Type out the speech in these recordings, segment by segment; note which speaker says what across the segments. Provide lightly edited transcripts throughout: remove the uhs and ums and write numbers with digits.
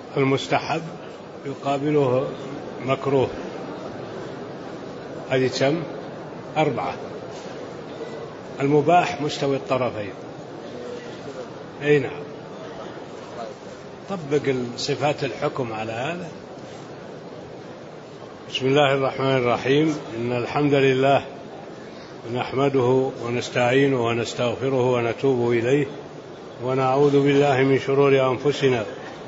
Speaker 1: المستحب يقابله مكروه، هذه كم؟ 4. المباح مستوي الطرفين. أي نعم. طبق صفات الحكم على هذا. بسم الله الرحمن الرحيم. إن الحمد لله نحمده ونستعينه ونستغفره ونتوب إليه ونعوذ بالله من شرور أنفسنا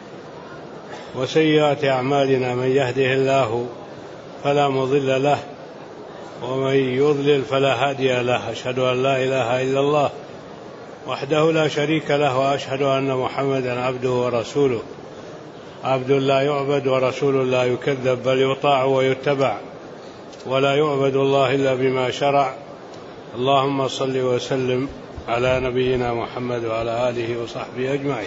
Speaker 1: وسيئات أعمالنا. من يهده الله فلا مضل له ومن يضلل فلا هادي له. أشهد أن لا إله إلا الله وحده لا شريك له وأشهد أن محمدا عبده ورسوله. عبد لا يعبد ورسول لا يكذب، بل يطاع ويتبع، ولا يعبد الله إلا بما شرع. اللهم صل وسلم على نبينا محمد وعلى آله وصحبه أجمعين.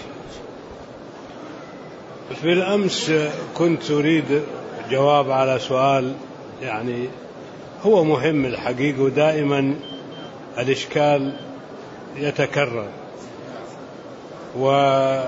Speaker 1: في الأمس كنت أريد جواب على سؤال يعني هو مهم الحقيقة، ودائما الإشكال يتكرر، وقد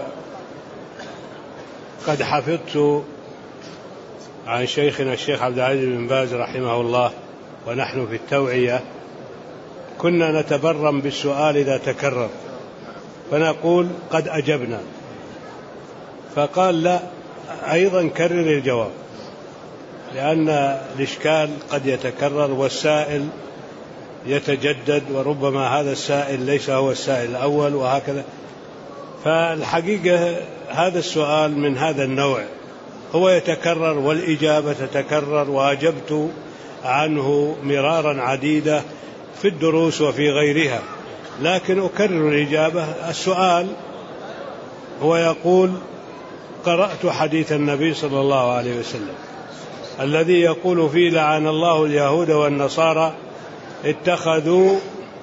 Speaker 1: حفظت عن شيخنا الشيخ عبد العزيز بن باز رحمه الله ونحن في التوعية كنا نتبرم بالسؤال إذا تكرر فنقول قد أجبنا، فقال لا، أيضا كرر الجواب، لأن الإشكال قد يتكرر والسائل يتجدد، وربما هذا السائل ليس هو السائل الأول وهكذا. فالحقيقة هذا السؤال من هذا النوع هو يتكرر والإجابة تتكرر، وأجبت عنه مرارا عديدة في الدروس وفي غيرها، لكن أكرر الإجابة. السؤال هو يقول: قرأت حديث النبي صلى الله عليه وسلم الذي يقول فيه: لعن الله اليهود والنصارى اتخذوا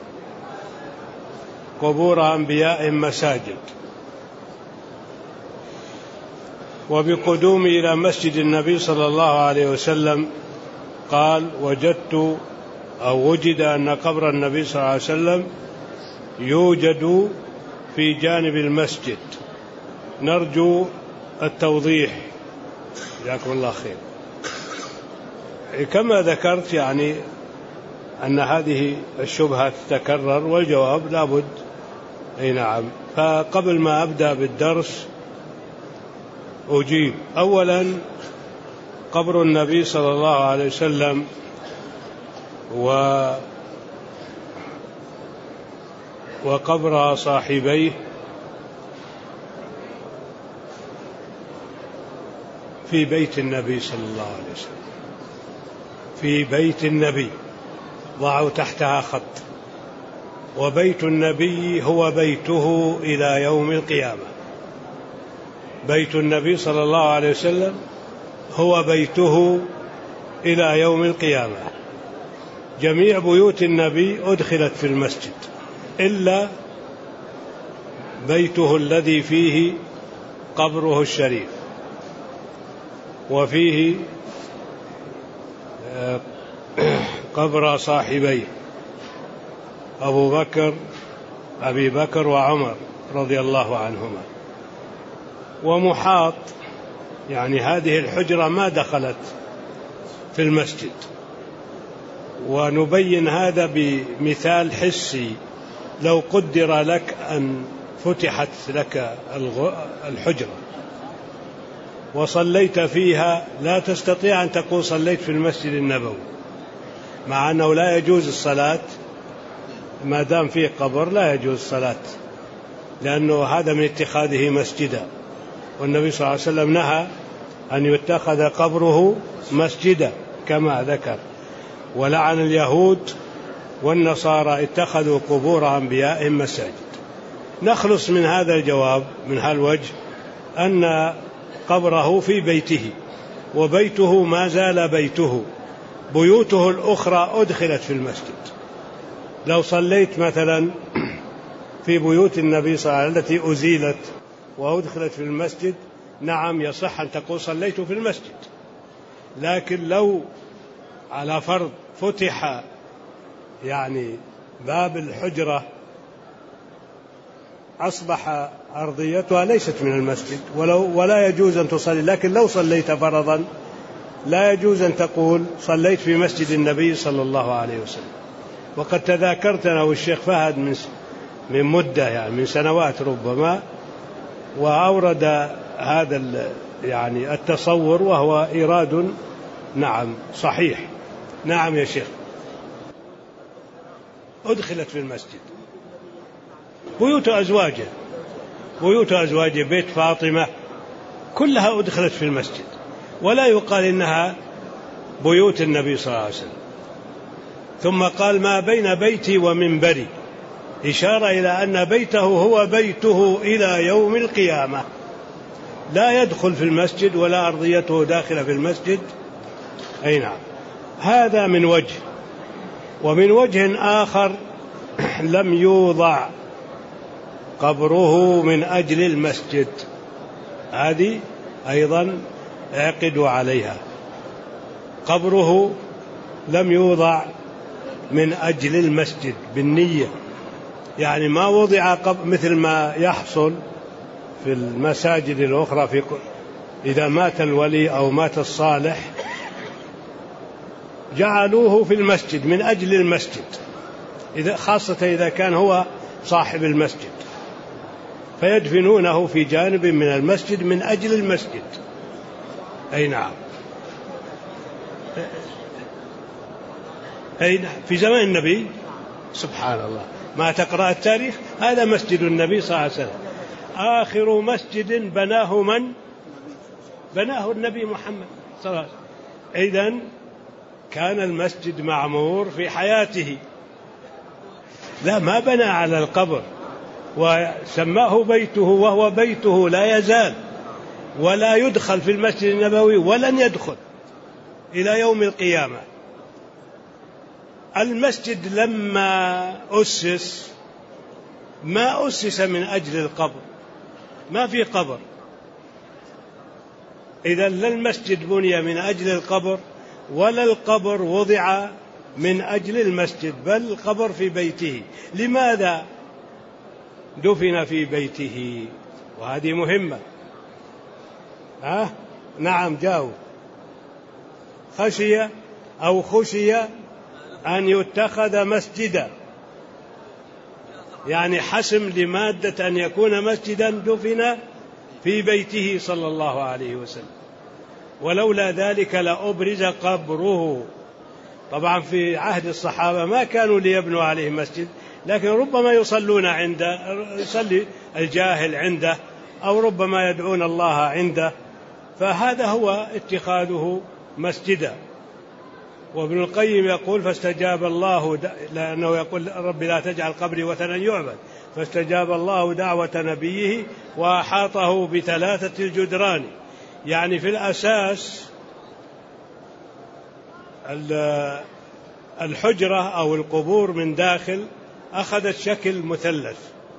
Speaker 1: قبور أنبيائهم مساجد. وبقدومي إلى مسجد النبي صلى الله عليه وسلم قال: وجدت أو وجد أن قبر النبي صلى الله عليه وسلم يوجد في جانب المسجد. نرجو التوضيح، جزاكم الله خير. كما ذكرت يعني أن هذه الشبهة تتكرر والجواب لابد. أي نعم. فقبل ما أبدأ بالدرس أجيب. أولا، قبر النبي صلى الله عليه وسلم وقبر صاحبيه في بيت النبي صلى الله عليه وسلم، في بيت النبي، ضعوا تحتها خط. وبيت النبي هو بيته إلى يوم القيامة. بيت النبي صلى الله عليه وسلم هو بيته إلى يوم القيامة. جميع بيوت النبي أدخلت في المسجد إلا بيته الذي فيه قبره الشريف وفيه قبر صاحبيه أبي بكر وعمر رضي الله عنهما. ومحاط يعني هذه الحجرة ما دخلت في المسجد. ونبين هذا بمثال حسي. لو قدر لك أن فتحت لك الحجرة وصليت فيها لا تستطيع أن تقول صليت في المسجد النبوي، مع أنه لا يجوز الصلاة ما دام فيه قبر، لا يجوز الصلاة، لأنه هذا من اتخاذه مسجدا. والنبي صلى الله عليه وسلم نهى أن يتخذ قبره مسجدا كما ذكر. ولعن اليهود والنصارى اتخذوا قبور أنبيائهم مساجد. نخلص من هذا الجواب من هالوجه أن قبره في بيته، وبيته ما زال بيته. بيوته الأخرى أدخلت في المسجد. لو صليت مثلا في بيوت النبي صلى الله عليه وسلم التي أزيلت وأدخلت في المسجد، نعم يصح أن تقول صليت في المسجد. لكن لو على فرض فتح يعني باب الحجرة أصبح أرضيتها ليست من المسجد ولا يجوز أن تصلي، لكن لو صليت فرضا لا يجوز أن تقول صليت في مسجد النبي صلى الله عليه وسلم. وقد تذاكرت أنا والشيخ فهد من مدة، يعني من سنوات ربما، وأورد هذا يعني التصور، وهو إيراد نعم صحيح. نعم يا شيخ، أدخلت في المسجد بيوت أزواجه بيت فاطمة كلها أدخلت في المسجد، ولا يقال إنها بيوت النبي صلى الله عليه وسلم. ثم قال ما بين بيتي ومنبري، إشارة إلى أن بيته هو بيته إلى يوم القيامة، لا يدخل في المسجد ولا أرضيته داخلة في المسجد. أي نعم، هذا من وجه. ومن وجه آخر لم يوضع قبره من أجل المسجد، هذه أيضا اعقدوا عليها. قبره لم يوضع من أجل المسجد بالنية، يعني ما وضع مثل ما يحصل في المساجد الأخرى إذا مات الولي أو مات الصالح جعلوه في المسجد من أجل المسجد، خاصة إذا كان هو صاحب المسجد، فيدفنونه في جانب من المسجد من أجل المسجد. أي نعم، في زمن النبي سبحان الله ما تقرأ التاريخ، هذا مسجد النبي صلى الله عليه وسلم، آخر مسجد بناه من؟ بناه النبي محمد صلى الله عليه وسلم. إذن كان المسجد معمور في حياته، لا ما بنى على القبر، وسماه بيته، وهو بيته لا يزال، ولا يدخل في المسجد النبوي ولن يدخل إلى يوم القيامة. المسجد لما أسس ما أسس من أجل القبر، ما في قبر، إذا لا المسجد بني من أجل القبر ولا القبر وضع من أجل المسجد، بل القبر في بيته. لماذا دفن في بيته؟ وهذه مهمة. نعم جاوب. خشي أن يتخذ مسجدا، يعني حسم لمادة أن يكون مسجدا دفن في بيته صلى الله عليه وسلم، ولولا ذلك لأبرز قبره. طبعا في عهد الصحابة ما كانوا ليبنوا عليه مسجد، لكن ربما يصلون عنده، يصلي الجاهل عنده، أو ربما يدعون الله عنده، فهذا هو اتخاذه مسجدا. وابن القيم يقول فاستجاب الله، لأنه يقول رب لا تجعل قبري وثنا يعبد، فاستجاب الله دعوة نبيه وأحاطه بثلاثة الجدران. يعني في الأساس الحجرة أو القبور من داخل أخذت شكل مثلث،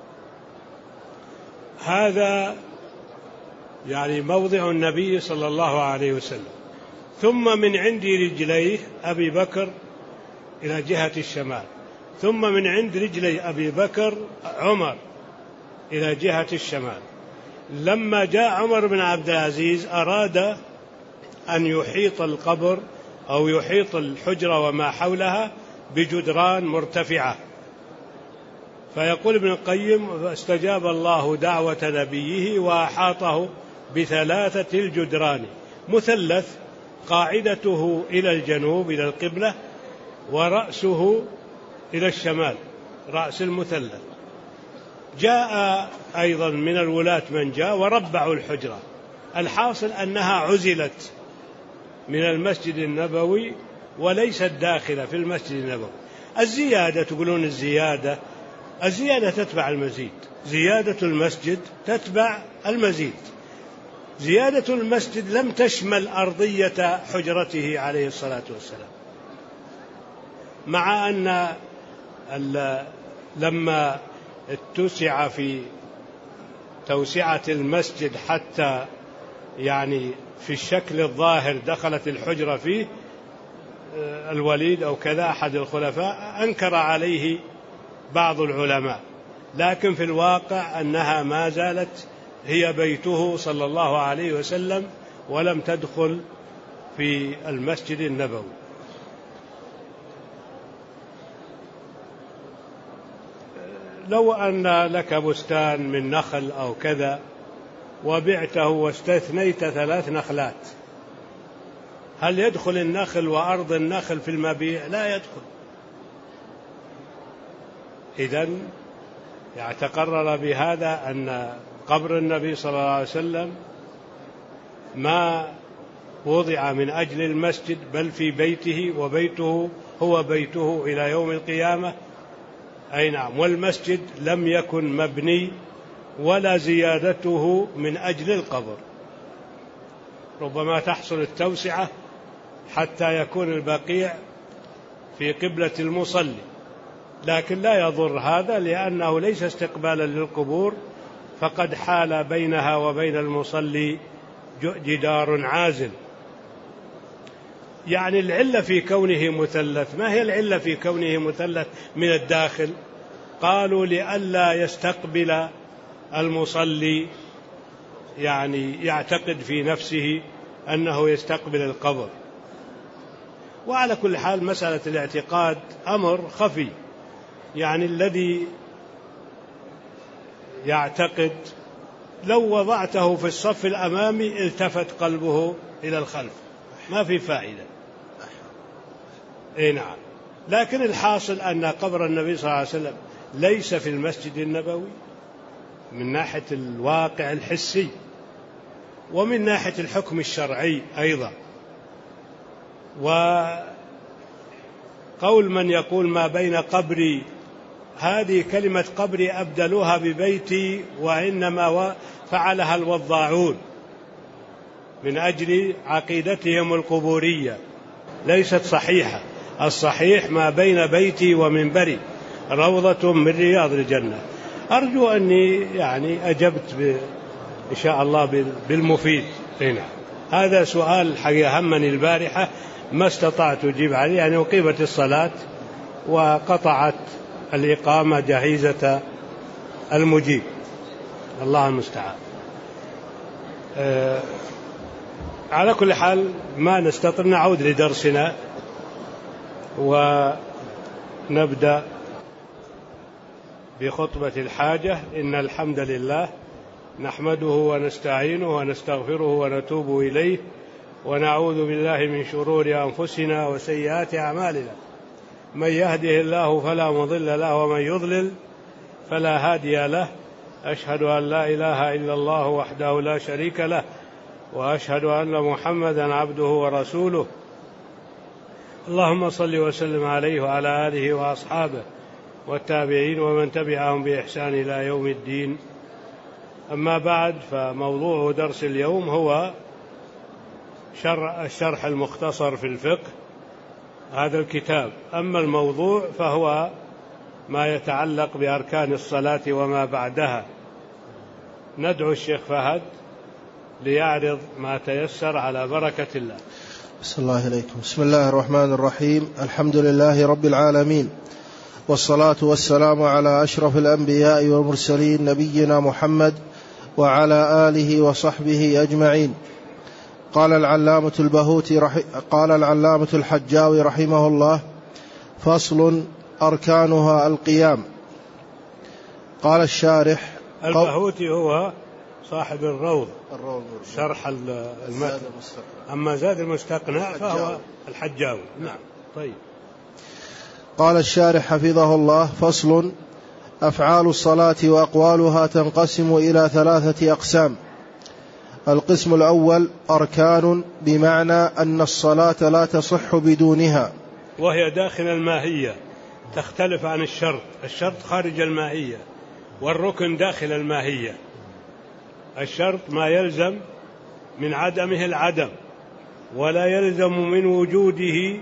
Speaker 1: هذا يعني موضع النبي صلى الله عليه وسلم، ثم من عند رجليه أبي بكر إلى جهة الشمال، ثم من عند رجلي أبي بكر عمر إلى جهة الشمال. لما جاء عمر بن عبد العزيز أراد أن يحيط القبر أو يحيط الحجرة وما حولها بجدران مرتفعة، فيقول ابن القيم فاستجاب الله دعوة نبيه وأحاطه بثلاثة الجدران، مثلث قاعدته إلى الجنوب إلى القبلة، ورأسه إلى الشمال، رأس المثلث. جاء أيضا من الولاة من جاء وربعوا الحجرة، الحاصل أنها عزلت من المسجد النبوي وليست داخلة في المسجد النبوي. الزيادة تقولون الزيادة تتبع المزيد، زيادة المسجد تتبع المزيد. زيادة المسجد لم تشمل أرضية حجرته عليه الصلاة والسلام، مع أن لما اتسع في توسعة المسجد حتى يعني في الشكل الظاهر دخلت الحجرة فيه، الوليد أو كذا أحد الخلفاء أنكر عليه بعض العلماء، لكن في الواقع أنها ما زالت هي بيته صلى الله عليه وسلم ولم تدخل في المسجد النبوي. لو أن لك بستان من نخل أو كذا وبعته واستثنيت 3 نخلات، هل يدخل النخل وأرض النخل في المبيع؟ لا يدخل. إذن يتقرر بهذا أن قبر النبي صلى الله عليه وسلم ما وضع من أجل المسجد، بل في بيته، وبيته هو بيته إلى يوم القيامة. أي نعم. والمسجد لم يكن مبني ولا زيادته من أجل القبر، ربما تحصل التوسعة حتى يكون البقيع في قبلة المصلي، لكن لا يضر هذا لأنه ليس استقبالا للقبور، فقد حال بينها وبين المصلي جدار عازل. يعني العلة في كونه مثلث، ما هي العلة في كونه مثلث من الداخل؟ قالوا لئلا يستقبل المصلي، يعني يعتقد في نفسه أنه يستقبل القبر. وعلى كل حال مسألة الاعتقاد أمر خفي، يعني الذي يعتقد لو وضعته في الصف الأمامي التفت قلبه إلى الخلف، ما في فائدة. إيه نعم. لكن الحاصل أن قبر النبي صلى الله عليه وسلم ليس في المسجد النبوي من ناحية الواقع الحسي، ومن ناحية الحكم الشرعي أيضا. وقول من يقول ما بين قبري، هذه كلمة قبري أبدلوها ببيتي، وإنما فعلها الوضاعون من أجل عقيدتهم القبورية، ليست صحيحة. الصحيح ما بين بيتي ومنبري روضة من رياض الجنة. أرجو أني يعني أجبت إن شاء الله بالمفيد. هنا هذا سؤال حقيقة همني البارحة ما استطعت أجيب عليه، يعني أقيمت الصلاة وقطعت الإقامة جهيزة المجيب، الله المستعان. على كل حال ما نستطيع، نعود لدرسنا ونبدأ بخطبة الحاجة. إن الحمد لله نحمده ونستعينه ونستغفره ونتوب إليه، ونعوذ بالله من شرور أنفسنا وسيئات أعمالنا. من يهده الله فلا مضل له، ومن يضلل فلا هادي له. أشهد أن لا إله إلا الله وحده لا شريك له، وأشهد أن محمدا عبده ورسوله. اللهم صل وسلم عليه وعلى آله وأصحابه والتابعين ومن تبعهم بإحسان إلى يوم الدين. أما بعد، فموضوع درس اليوم هو الشرح المختصر في الفقه، هذا الكتاب. أما الموضوع فهو ما يتعلق بأركان الصلاة وما بعدها. ندعو الشيخ فهد ليعرض ما تيسر على بركة الله.
Speaker 2: بسم الله إليكم. بسم الله الرحمن الرحيم. الحمد لله رب العالمين، والصلاة والسلام على أشرف الأنبياء والمرسلين، نبينا محمد وعلى آله وصحبه أجمعين. قال العلامة الحجاوي رحمه الله: فصل: أركانها القيام. قال الشارح:
Speaker 1: البهوتي هو صاحب الروض شرح المتن، أما زاد المستقنع فهو الحجاوي. نعم. طيب.
Speaker 2: قال الشارح حفظه الله: فصل: أفعال الصلاة وأقوالها تنقسم إلى 3 أقسام. القسم الأول: أركان، بمعنى أن الصلاة لا تصح بدونها،
Speaker 1: وهي داخل الماهية، تختلف عن الشرط. الشرط خارج الماهية، والركن داخل الماهية. الشرط ما يلزم من عدمه العدم، ولا يلزم من وجوده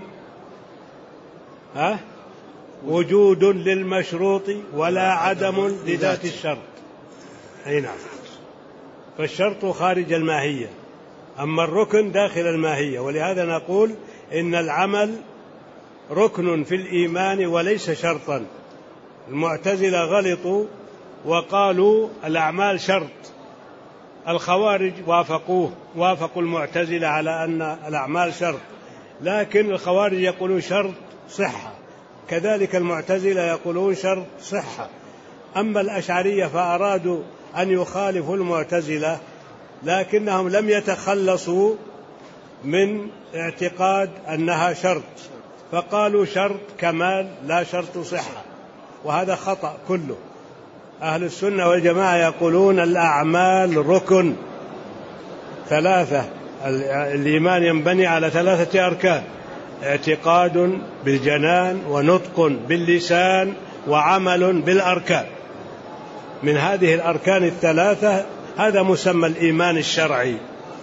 Speaker 1: وجود للمشروط، ولا عدم لذات الشرط. أي نعم. فالشرط خارج الماهية، أما الركن داخل الماهية. ولهذا نقول إن العمل ركن في الإيمان وليس شرطا. المعتزلة غلطوا وقالوا الأعمال شرط. الخوارج وافقوا المعتزلة على أن الأعمال شرط، لكن الخوارج يقولون شرط صحة، كذلك المعتزلة يقولون شرط صحة. أما الأشعرية فأرادوا أن يخالفوا المعتزلة، لكنهم لم يتخلصوا من اعتقاد أنها شرط، فقالوا شرط كمال لا شرط صحة، وهذا خطأ كله. أهل السنة والجماعة يقولون الأعمال ركن ثلاثة، الإيمان ينبني على 3 أركان: اعتقاد بالجنان، ونطق باللسان، وعمل بالأركان. من هذه الأركان 3 هذا مسمى الإيمان الشرعي.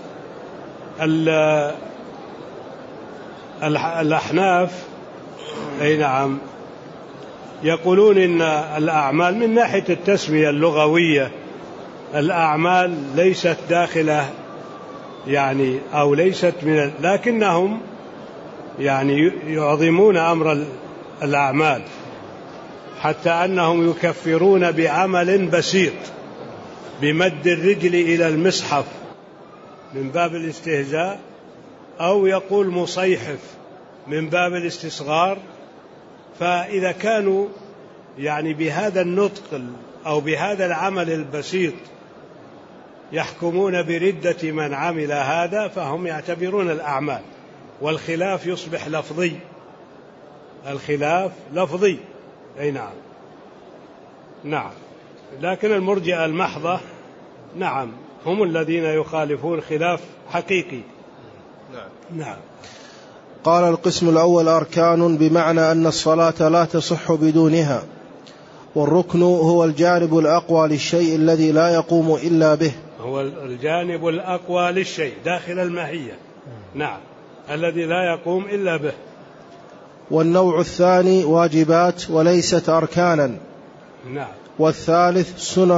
Speaker 1: الأحناف أي نعم يقولون إن الأعمال من ناحية التسمية اللغوية الأعمال ليست داخلة يعني أو ليست من، لكنهم يعني يعظمون أمر الأعمال، حتى أنهم يكفرون بعمل بسيط بمد الرجل إلى المصحف من باب الاستهزاء، أو يقول مصيحف من باب الاستصغار. فإذا كانوا يعني بهذا النطق أو بهذا العمل البسيط يحكمون بردة من عمل هذا، فهم يعتبرون الأعمال، والخلاف يصبح لفظي. الخلاف لفظي أي نعم. نعم، لكن المرجئة المحضة نعم هم الذين يخالفون خلاف حقيقي. نعم.
Speaker 2: قال: القسم الأول أركان، بمعنى أن الصلاة لا تصح بدونها، والركن هو الجانب الأقوى للشيء الذي لا يقوم إلا به.
Speaker 1: هو الجانب الأقوى للشيء داخل الماهية، نعم، الذي لا يقوم إلا به.
Speaker 2: والنوع الثاني واجبات وليست أركانا.
Speaker 1: نعم.
Speaker 2: والثالث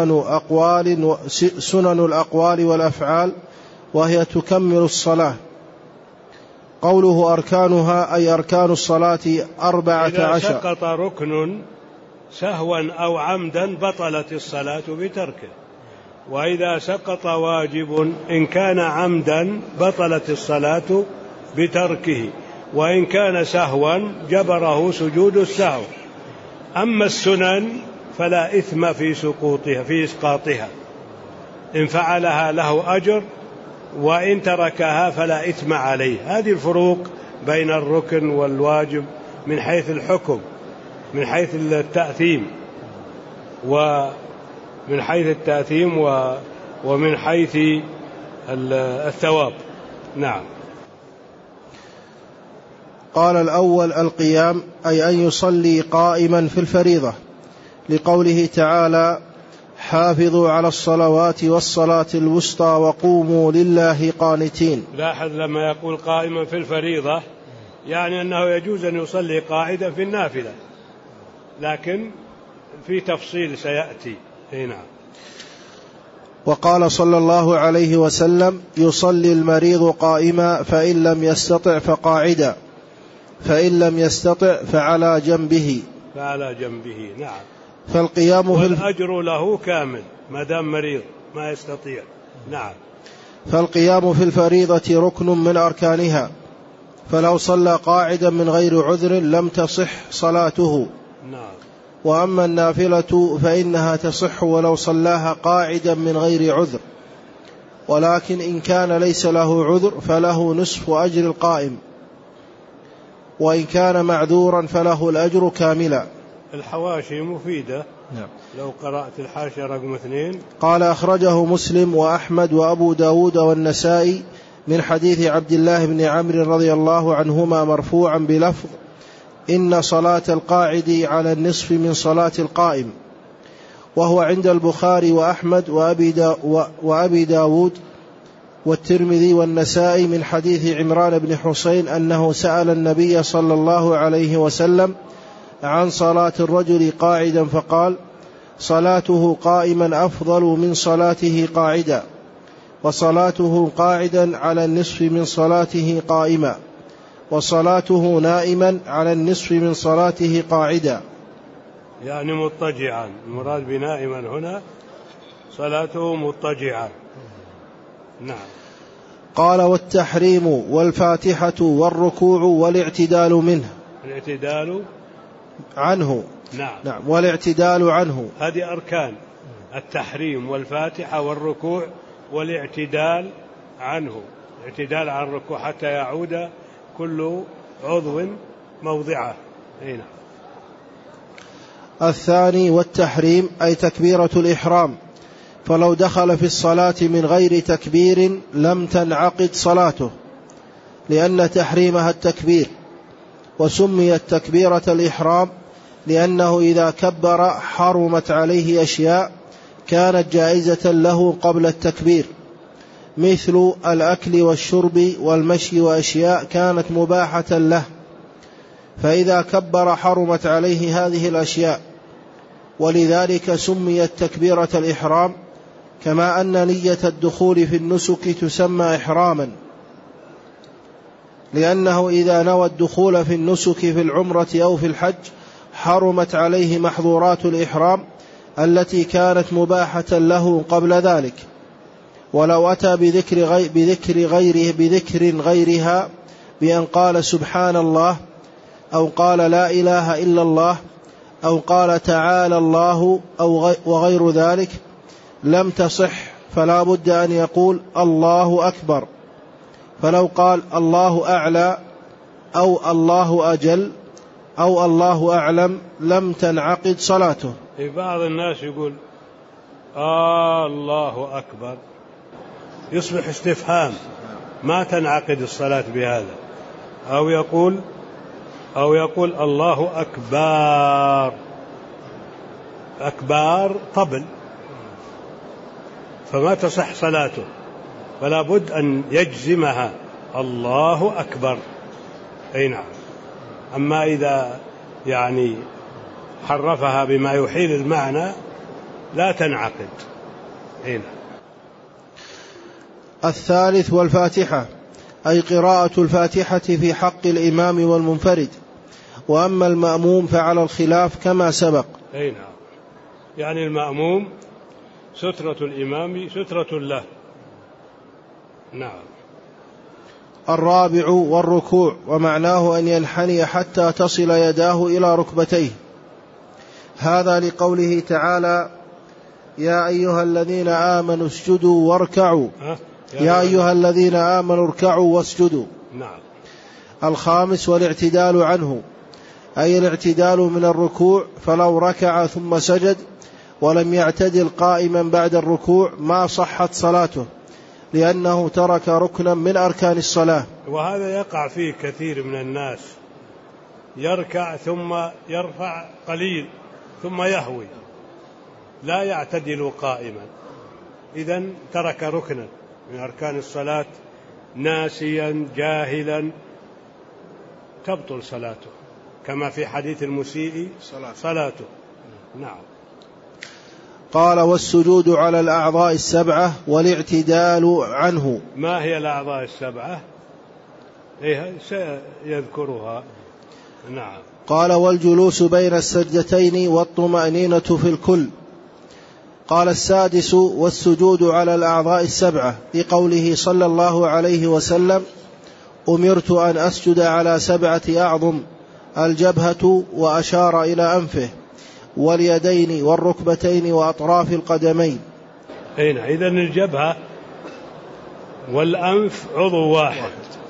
Speaker 2: سنن الأقوال والأفعال، وهي تكمل الصلاة. قوله أركانها أي أركان الصلاة 14.
Speaker 1: إذا سقط ركن سهوا أو عمدا بطلت الصلاة بتركه، وإذا سقط واجب إن كان عمدا بطلت الصلاة بتركه، وإن كان سهوا جبره سجود السهو. أما السنن فلا إثم في سقوطها في إسقاطها، إن فعلها له أجر، وإن تركها فلا إثم عليه. هذه الفروق بين الركن والواجب من حيث الحكم، من حيث التأثيم، ومن حيث التأثيم ومن حيث الثواب. نعم.
Speaker 2: قال: الأول القيام، أي أن يصلي قائما في الفريضة، لقوله تعالى: حافظوا على الصلوات والصلاة الوسطى وقوموا لله قانتين.
Speaker 1: لاحظ لما يقول قائما في الفريضة يعني أنه يجوز أن يصلي قاعدا في النافلة، لكن في تفصيل سيأتي. نعم.
Speaker 2: وقال صلى الله عليه وسلم: يصلي المريض قائما، فإن لم يستطع فقاعدا، فإن لم يستطع فعلى جنبه.
Speaker 1: نعم.
Speaker 2: فالقيام
Speaker 1: والأجر له كامل ما دام مريض ما يستطيع. نعم.
Speaker 2: فالقيام في الفريضة ركن من أركانها، فلو صلى قاعدا من غير عذر لم تصح صلاته.
Speaker 1: نعم.
Speaker 2: وأما النافلة فإنها تصح ولو صلاها قاعدا من غير عذر، ولكن إن كان ليس له عذر فله نصف أجر القائم، وإن كان معذورا فله الأجر كاملا.
Speaker 1: الحواشي مفيدة.
Speaker 2: نعم.
Speaker 1: لو قرأت الحاشية رقم 2.
Speaker 2: قال: أخرجه مسلم وأحمد وأبو داود والنسائي من حديث عبد الله بن عمرو رضي الله عنهما مرفوعا بلفظ: إن صلاة القاعد على النصف من صلاة القائم. وهو عند البخاري وأحمد وأبي داود والترمذي والنسائي من حديث عمران بن حسين أنه سأل النبي صلى الله عليه وسلم عن صلاة الرجل قاعدا فقال: صلاته قائما أفضل من صلاته قاعدا، وصلاته قاعدا على النصف من صلاته قائما، وصلاته نائما على النصف من صلاته قاعدا.
Speaker 1: يعني مضطجعا، المراد بنائما هنا صلاته مضطجعا. نعم.
Speaker 2: قال والتحريم والفاتحة والركوع والاعتدال منه.
Speaker 1: الاعتدال
Speaker 2: عنه.
Speaker 1: نعم.
Speaker 2: والاعتدال عنه.
Speaker 1: هذه أركان: التحريم والفاتحة والركوع والاعتدال عنه. الاعتدال عن الركوع حتى يعود كل عضو موضعه. هنا.
Speaker 2: الثاني والتحريم أي تكبيرة الإحرام، فلو دخل في الصلاة من غير تكبير لم تنعقد صلاته، لأن تحريمها التكبير، وسميت تكبيرة الإحرام لأنه إذا كبر حرمت عليه أشياء كانت جائزة له قبل التكبير، مثل الأكل والشرب والمشي، وأشياء كانت مباحة له، فإذا كبر حرمت عليه هذه الأشياء، ولذلك سميت تكبيرة الإحرام، كما أن نية الدخول في النسك تسمى إحراما، لأنه إذا نوى الدخول في النسك في العمرة أو في الحج حرمت عليه محظورات الإحرام التي كانت مباحة له قبل ذلك. ولو أتى بذكر غيرها بأن قال سبحان الله، أو قال لا إله إلا الله، أو قال تعالى الله، أو وغير ذلك لم تصح، فلا بد أن يقول الله أكبر. فلو قال الله أعلى أو الله أجل أو الله أعلم لم تنعقد صلاته.
Speaker 1: بعض الناس يقول الله أكبر، يصبح استفهام، ما تنعقد الصلاة بهذا. أو يقول الله أكبر، أكبار طبل، فما تصح صلاته، فلا بد أن يجزمها الله أكبر. أي نعم. أما إذا يعني حرفها بما يحيل المعنى لا تنعقد. أي نعم.
Speaker 2: الثالث والفاتحة أي قراءة الفاتحة في حق الإمام والمنفرد، وأما المأموم فعلى الخلاف كما سبق.
Speaker 1: أي نعم. يعني المأموم سترة الإمام سترة له. نعم.
Speaker 2: الرابع والركوع، ومعناه أن ينحني حتى تصل يداه إلى ركبتيه، هذا لقوله تعالى يا أيها الذين آمنوا اسجدوا واركعوا، يا أيها الذين آمنوا اركعوا واسجدوا.
Speaker 1: نعم.
Speaker 2: الخامس والاعتدال عنه أي الاعتدال من الركوع، فلو ركع ثم سجد ولم يعتدل قائما بعد الركوع ما صحت صلاته، لأنه ترك ركنا من أركان الصلاة.
Speaker 1: وهذا يقع فيه كثير من الناس، يركع ثم يرفع قليل ثم يهوي، لا يعتدل قائما، إذن ترك ركنا من أركان الصلاة ناسيا جاهلا، تبطل صلاته، كما في حديث المسيء صلاته. نعم.
Speaker 2: قال والسجود على الأعضاء السبعة والاعتدال عنه.
Speaker 1: ما هي الأعضاء السبعة؟ سيذكرها. نعم.
Speaker 2: قال والجلوس بين السجدتين والطمأنينة في الكل. قال السادس والسجود على الأعضاء السبعة لقوله صلى الله عليه وسلم أمرت أن أسجد على 7 أعظم، الجبهة وأشار إلى أنفه، واليدين والركبتين وأطراف القدمين.
Speaker 1: إذن الجبهة والأنف عضو واحد،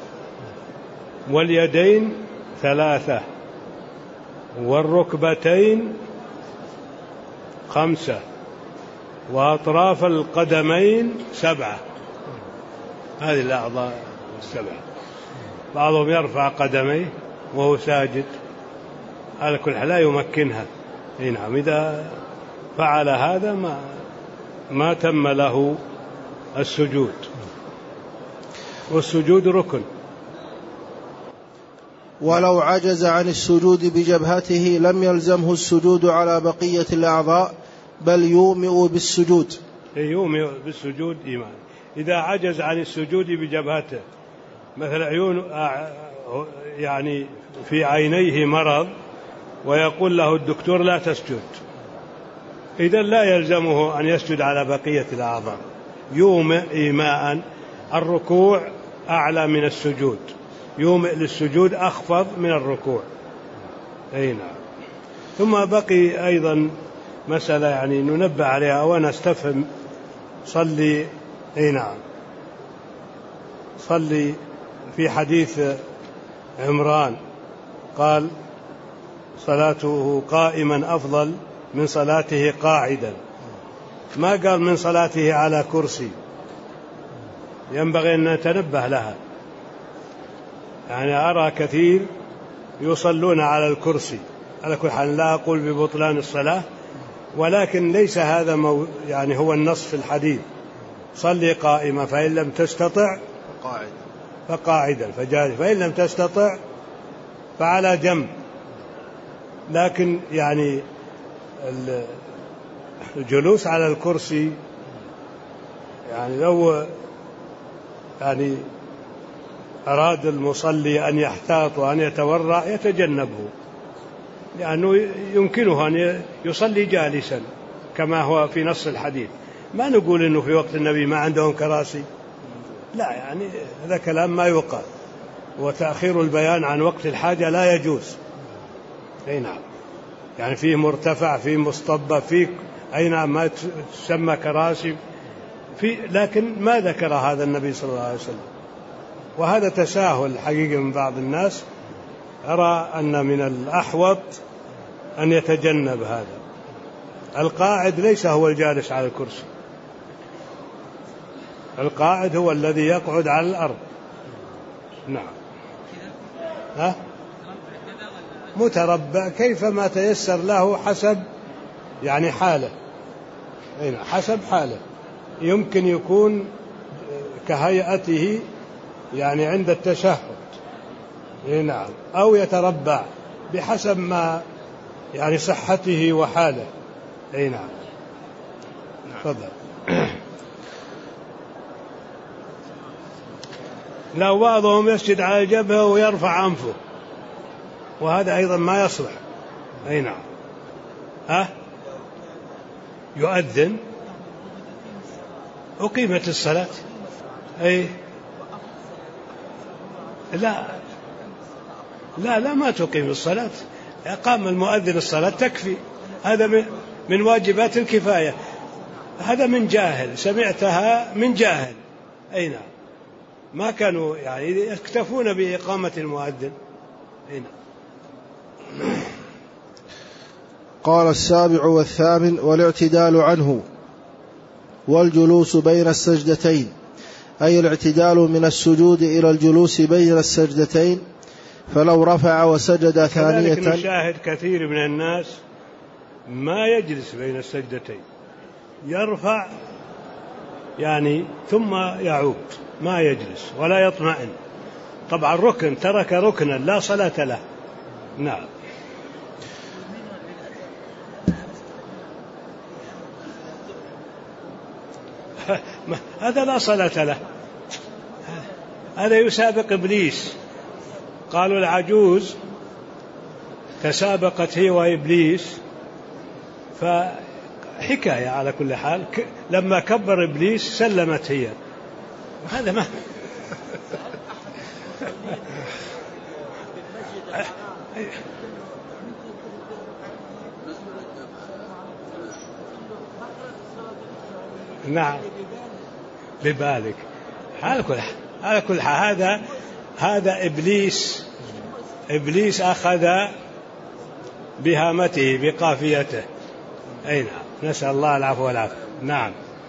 Speaker 1: واليدين 3، والركبتين 5، وأطراف القدمين 7. هذه الأعضاء 7. بعضهم يرفع قدميه وهو ساجد، على كل حال لا يمكنها. نعم. إذا فعل هذا ما تم له السجود، والسجود ركن.
Speaker 2: ولو عجز عن السجود بجبهته لم يلزمه السجود على بقية الأعضاء، بل يومئ بالسجود.
Speaker 1: يومئ بالسجود إيمان. إذا عجز عن السجود بجبهته، مثل عيون يعني في عينيه مرض ويقول له الدكتور لا تسجد، إذن لا يلزمه أن يسجد على بقية الأعضاء. يومئ إيماء، الركوع أعلى من السجود، يومئ للسجود أخفض من الركوع. أي نعم. ثم بقي أيضا مسألة يعني ننبه عليها أو أنا استفهم. صلي، أي نعم، صلي في حديث عمران قال صلاته قائما أفضل من صلاته قاعدا، ما قال من صلاته على كرسي، ينبغي أن نتنبه لها. يعني أرى كثير يصلون على الكرسي، على كل حال لا أقول ببطلان الصلاة، ولكن ليس هذا يعني هو النص في الحديث. صلي قائما فإن لم تستطع فقاعدا فجالس، فإن لم تستطع فعلى جنب. لكن يعني الجلوس على الكرسي يعني لو يعني أراد المصلي أن يحتاط وأن يتورع يتجنبه، لأنه يمكنه أن يصلي جالسا كما هو في نص الحديث. ما نقول إنه في وقت النبي ما عندهم كراسي، لا، يعني هذا كلام ما يقال، وتأخير البيان عن وقت الحاجة لا يجوز. أي نعم، يعني فيه مرتفع، فيه مصطبة، فيه أي نعم ما تسمى كراسي، لكن ما ذكر هذا النبي صلى الله عليه وسلم، وهذا تساهل حقيقي من بعض الناس. أرى أن من الأحوط أن يتجنب هذا. القاعد ليس هو الجالس على الكرسي، القاعد هو الذي يقعد على الأرض. نعم، متربع كيفما تيسر له حسب يعني حاله، حسب حاله. يمكن يكون كهيئته يعني عند التشهد، نعم، أو يتربع بحسب ما يعني صحته وحاله. أي نعم. تفضل. لو بعضهم يسجد على الجبهة ويرفع أنفه، وهذا أيضا ما يصلح. أي نعم. يؤذن أقيمت الصلاة. أي لا ما تقيم الصلاة، أقام المؤذن الصلاة تكفي، هذا من واجبات الكفاية. هذا من جاهل، سمعتها من جاهل. أي نعم، ما كانوا يعني يكتفون بإقامة المؤذن. أي نعم.
Speaker 2: قال السابع والثامن: والاعتدال عنه والجلوس بين السجدتين، أي الاعتدال من السجود إلى الجلوس بين السجدتين، فلو رفع وسجد ثانية.
Speaker 1: كذلك نشاهد كثير من الناس ما يجلس بين السجدتين، يرفع يعني ثم يعود، ما يجلس ولا يطمئن. طبعا ركن، ترك ركنا لا صلاة له. نعم. هذا لا صلاة له، هذا يسابق إبليس. قالوا العجوز تسابقت هي وإبليس، فحكاية على كل حال. لما كبر إبليس سلمت هي. هذا ما نعم ببالك. على كل حال هذا إبليس أخذ بهامته بقافيته. أي نعم، نسأل الله العفو والعافية. نعم.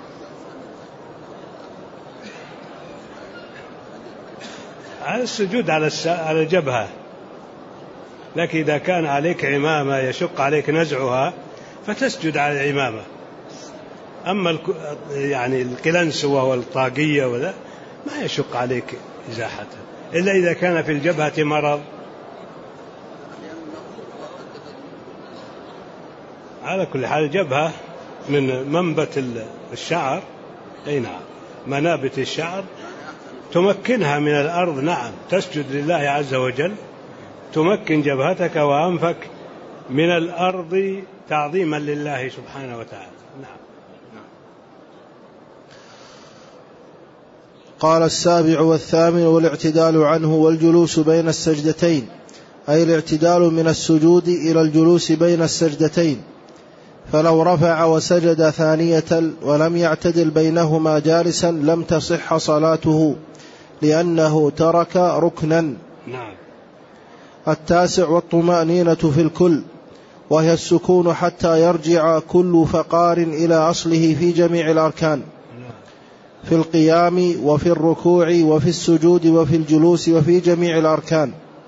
Speaker 1: على السجود على الجبهة، لكن إذا كان عليك عمامة يشق عليك نزعها فتسجد على العمامة. أما يعني القلنس وهو الطاقية ولا ما يشق عليك إزاحتها، إلا إذا كان في الجبهة مرض. على كل حال الجبهة من منبت الشعر. أي نعم، منابت الشعر تمكنها من الأرض. نعم، تسجد لله عز وجل، تمكن جبهتك وأنفك من الأرض تعظيما لله سبحانه وتعالى. نعم.
Speaker 2: قال: 7 والثامن والاعتدال عنه والجلوس بين السجدتين، أي الاعتدال من السجود إلى الجلوس بين السجدتين، فلو رفع وسجد ثانية ولم يعتدل بينهما جالسا لم تصح صلاته، لأنه ترك ركنا.
Speaker 1: نعم.
Speaker 2: 9 والطمأنينة في الكل، وهي السكون حتى يرجع كل فقار إلى أصله في جميع الأركان، في القيام وفي الركوع وفي السجود وفي الجلوس وفي جميع الأركان.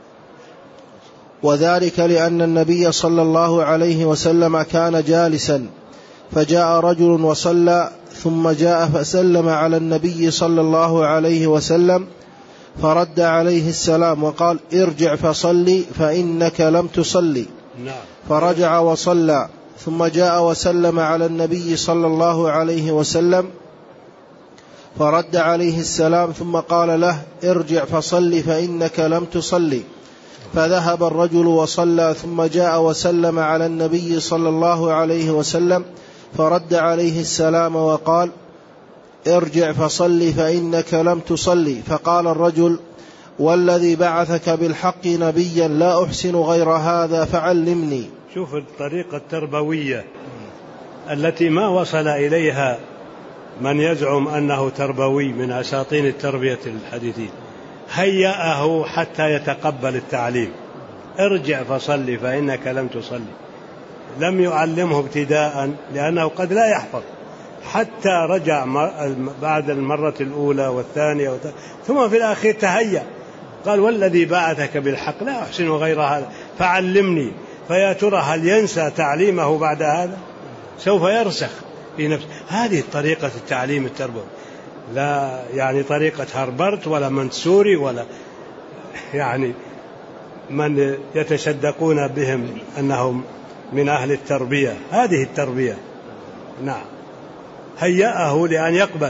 Speaker 2: وذلك لأن النبي صلى الله عليه وسلم كان جالسا، فجاء رجل وصلى، ثم جاء فسلم على النبي صلى الله عليه وسلم، فرد عليه السلام وقال: ارجع فصلي فإنك لم تصلي. فرجع وصلى، ثم جاء وسلم على النبي صلى الله عليه وسلم، فرد عليه السلام، ثم قال له: ارجع فصلي فإنك لم تصلي. فذهب الرجل وصلى، ثم جاء وسلم على النبي صلى الله عليه وسلم، فرد عليه السلام وقال: ارجع فصلي فإنك لم تصلي. فقال الرجل: والذي بعثك بالحق نبيا لا أحسن غير هذا فعلمني.
Speaker 1: شوف الطريقة التربوية التي ما وصل إليها من يزعم أنه تربوي من أساطين التربية الحديثين. هيأه حتى يتقبل التعليم. ارجع فصلي فإنك لم تصلي. لم يعلمه ابتداء لأنه قد لا يحفظ، حتى رجع بعد المرة الأولى والثانية ثم في الأخير تهيأ، قال: والذي بعثك بالحق لا أحسن غير هذا فعلمني. فيا ترى هل ينسى تعليمه بعد هذا؟ سوف يرسخ في نفسه. هذه طريقة التعليم التربوي، لا يعني طريقة هربرت ولا منسوري ولا يعني من يتشدقون بهم أنهم من أهل التربية. هذه التربية. نعم. هيأه لأن يقبل.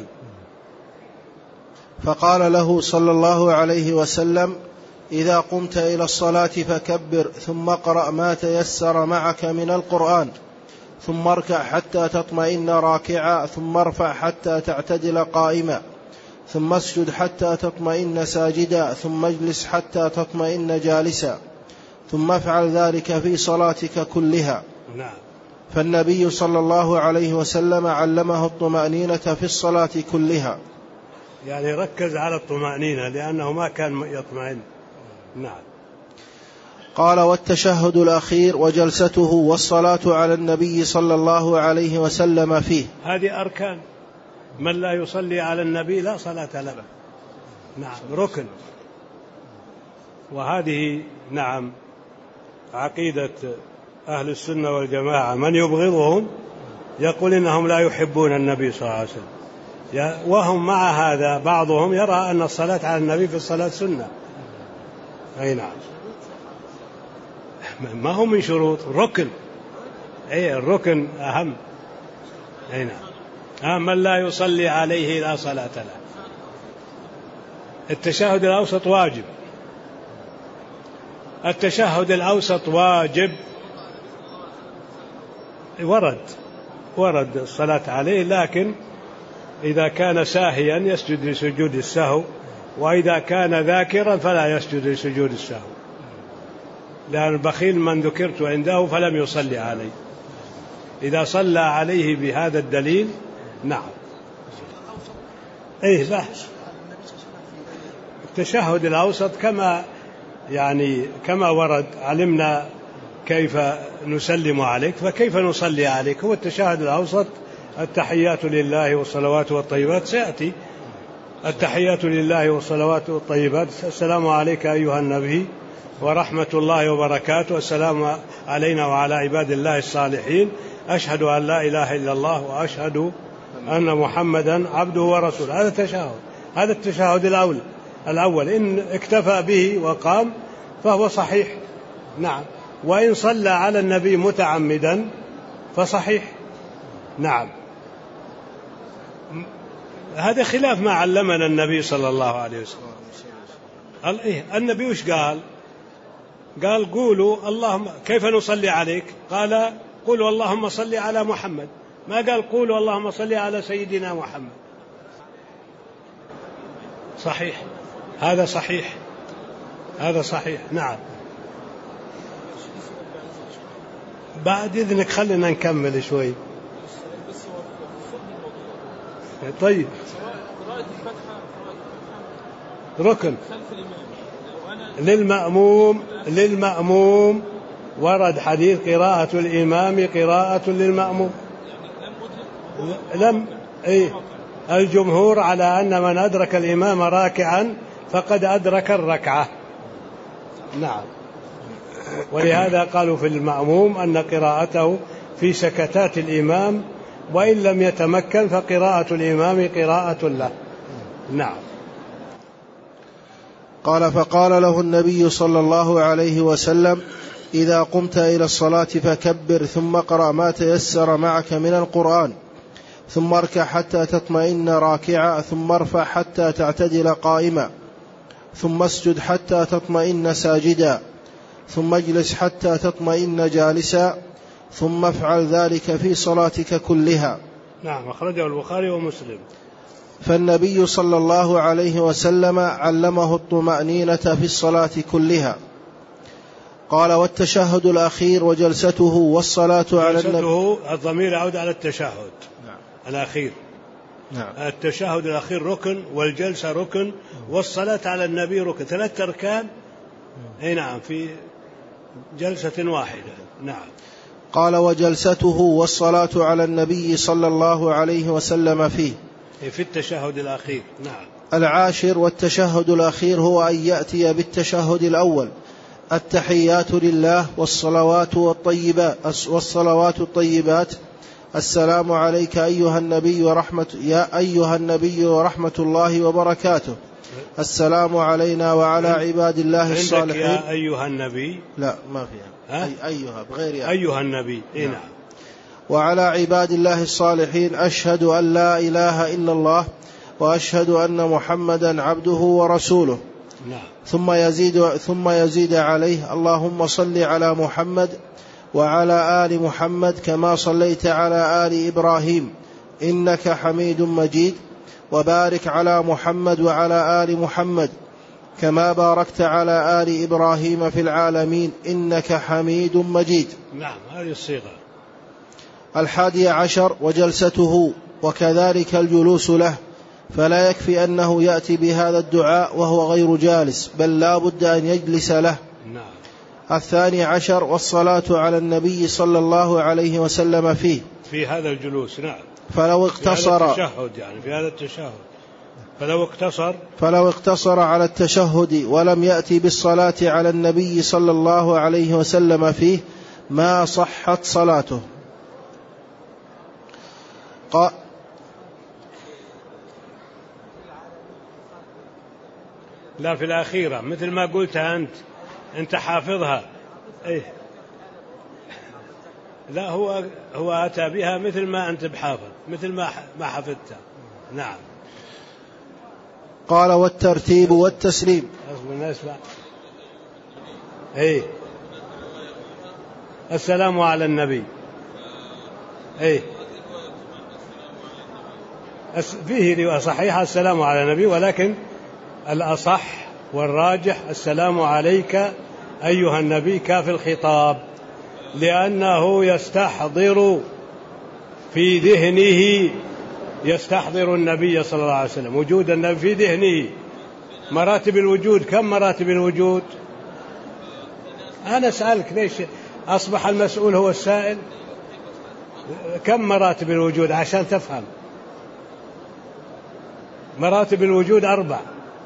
Speaker 2: فقال له صلى الله عليه وسلم: إذا قمت إلى الصلاة فكبر، ثم اقرأ ما تيسر معك من القرآن، ثم اركع حتى تطمئن راكعا، ثم ارفع حتى تعتدل قائما، ثم اسجد حتى تطمئن ساجدا، ثم اجلس حتى تطمئن جالسا، ثم افعل ذلك في صلاتك كلها.
Speaker 1: نعم.
Speaker 2: فالنبي صلى الله عليه وسلم علمه الطمأنينة في الصلاة كلها،
Speaker 1: يعني ركز على الطمأنينة لأنه ما كان يطمئن. نعم.
Speaker 2: قال: والتشهد الأخير وجلسته والصلاة على النبي صلى الله عليه وسلم فيه.
Speaker 1: هذه أركان، من لا يصلي على النبي لا صلاة له. نعم، ركن. وهذه نعم عقيدة أهل السنة والجماعة. من يبغضهم يقول إنهم لا يحبون النبي صلى الله عليه وسلم، وهم مع هذا بعضهم يرى أن الصلاة على النبي في الصلاة سنة. أي نعم، ما هو من شروط، ركن. أي الركن أهم. أي نعم. من لا يصلي عليه لا صلاة له. التشهد الأوسط واجب. التشهد الأوسط واجب، ورد الصلاة عليه، لكن إذا كان ساهيا يسجد لسجود السهو، وإذا كان ذاكرا فلا يسجد لسجود السهو، لأن البخيل من ذكرت عنده فلم يصلي عليه. إذا صلى عليه بهذا الدليل نعم. لا، التشهد الأوسط كما ورد، علمنا كيف نسلم عليك فكيف نصلي عليك. هو التشهد الأوسط التحيات لله والصلوات والطيبات، سيأتي التحيات لله والصلوات والطيبات: السلام عليك أيها النبي ورحمة الله وبركاته، السلام علينا وعلى عباد الله الصالحين، أشهد أن لا إله إلا الله وأشهد أن محمدا عبده ورسوله. هذا التشهد، هذا التشهد الأول. إن اكتفى به وقام فهو صحيح. نعم. وإن صلى على النبي متعمدا فصحيح. نعم. هذا خلاف ما علمنا النبي صلى الله عليه وسلم. النبي وش قال؟ قال قولوا اللهم كيف نصلي عليك؟ قال قولوا اللهم صل على محمد، ما قال قولوا اللهم صل على سيدنا محمد. صحيح، هذا صحيح، هذا صحيح. نعم. بعد إذنك خلينا نكمل شوي. طيب. ركن للمأموم ورد حديث قراءة الإمام قراءة للمأموم. لم الجمهور على أن من أدرك الإمام راكعا فقد أدرك الركعة. نعم. ولهذا قالوا في المأموم أن قراءته في سكتات الإمام، وإن لم يتمكن فقراءة الإمام قراءة له. نعم.
Speaker 2: قال فقال له النبي صلى الله عليه وسلم إذا قمت إلى الصلاة فكبر ثم اقرأ ما تيسر معك من القرآن، ثم اركع حتى تطمئن راكعا، ثم ارفع حتى تعتدل قائما، ثم اسجد حتى تطمئن ساجدا، ثم اجلس حتى تطمئن جالسا، ثم افعل ذلك في صلاتك كلها.
Speaker 1: نعم. أخرجه البخاري ومسلم.
Speaker 2: فالنبي صلى الله عليه وسلم علمه الطمأنينة في الصلاة كلها. قال والتشهد الأخير وجلسته والصلاة على النبي.
Speaker 1: الضمير يعود على التشهد.
Speaker 2: نعم.
Speaker 1: الأخير.
Speaker 2: نعم.
Speaker 1: التشهد الأخير ركن، والجلسة ركن، والصلاة على النبي ركن، 3 أركان. نعم، في جلسة واحدة. نعم.
Speaker 2: قال وجلسته والصلاة على النبي صلى الله عليه وسلم فيه
Speaker 1: في التشهد الأخير. نعم.
Speaker 2: العاشر والتشهد الأخير هو أن يأتي بالتشهد الأول التحيات لله والصلوات الطيبات السلام عليك أيها النبي ورحمة الله وبركاته، السلام علينا وعلى عباد الله الصالحين.
Speaker 1: يا أيها النبي،
Speaker 2: لا ما فيها أيها بغير
Speaker 1: أيها النبي. نعم.
Speaker 2: وعلى عباد الله الصالحين أشهد أن لا إله إلا الله وأشهد أن محمدا عبده ورسوله.
Speaker 1: نعم.
Speaker 2: ثم يزيد عليه اللهم صل على محمد وعلى آل محمد كما صليت على آل إبراهيم إنك حميد مجيد، وبارك على محمد وعلى آل محمد كما باركت على آل إبراهيم في العالمين إنك حميد مجيد.
Speaker 1: نعم. هذه الصيغة.
Speaker 2: 11 وجلسته وكذلك الجلوس له، فلا يكفي أنه يأتي بهذا الدعاء وهو غير جالس، بل لا بد أن يجلس له.
Speaker 1: نعم.
Speaker 2: 12 والصلاة على النبي صلى الله عليه وسلم فيه
Speaker 1: في هذا الجلوس. نعم.
Speaker 2: فلو اقتصر
Speaker 1: في هذا التشهد
Speaker 2: فلو اقتصر على التشهد ولم يأتي بالصلاة على النبي صلى الله عليه وسلم فيه ما صحت صلاته.
Speaker 1: لا، في الأخيرة مثل ما قلتها أنت حافظها. لا، هو أتى بها مثل ما أنت بحافظ، مثل ما حفظتها. نعم.
Speaker 2: قال والترتيب والتسليم.
Speaker 1: اسمع. السلام على النبي. فيه رواية صحيحة السلام على النبي، ولكن الأصح والراجح السلام عليك أيها النبي كاف الخطاب، لأنه يستحضر في ذهنه، يستحضر النبي صلى الله عليه وسلم، وجود النبي في ذهنه. مراتب الوجود، كم مراتب الوجود؟ أنا أسألك ليش أصبح المسؤول هو السائل؟ كم مراتب الوجود عشان تفهم؟ مراتب الوجود 4.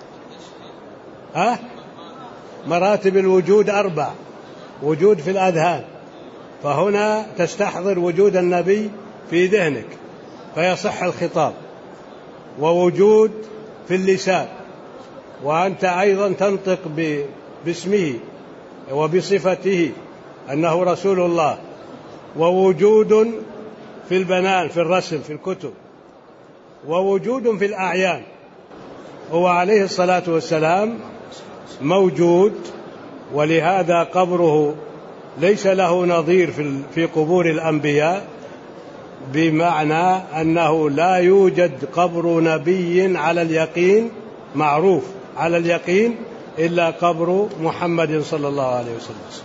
Speaker 1: مراتب الوجود 4. وجود في الأذهان، فهنا تستحضر وجود النبي في ذهنك فيصح الخطاب، ووجود في اللسان، وأنت أيضا تنطق باسمه وبصفته أنه رسول الله، ووجود في البنان في الرسم في الكتب، ووجود في الأعيان. هو عليه الصلاة والسلام موجود ولهذا قبره ليس له نظير في قبور الأنبياء، بمعنى أنه لا يوجد قبر نبي على اليقين معروف على اليقين إلا قبر محمد صلى الله عليه وسلم.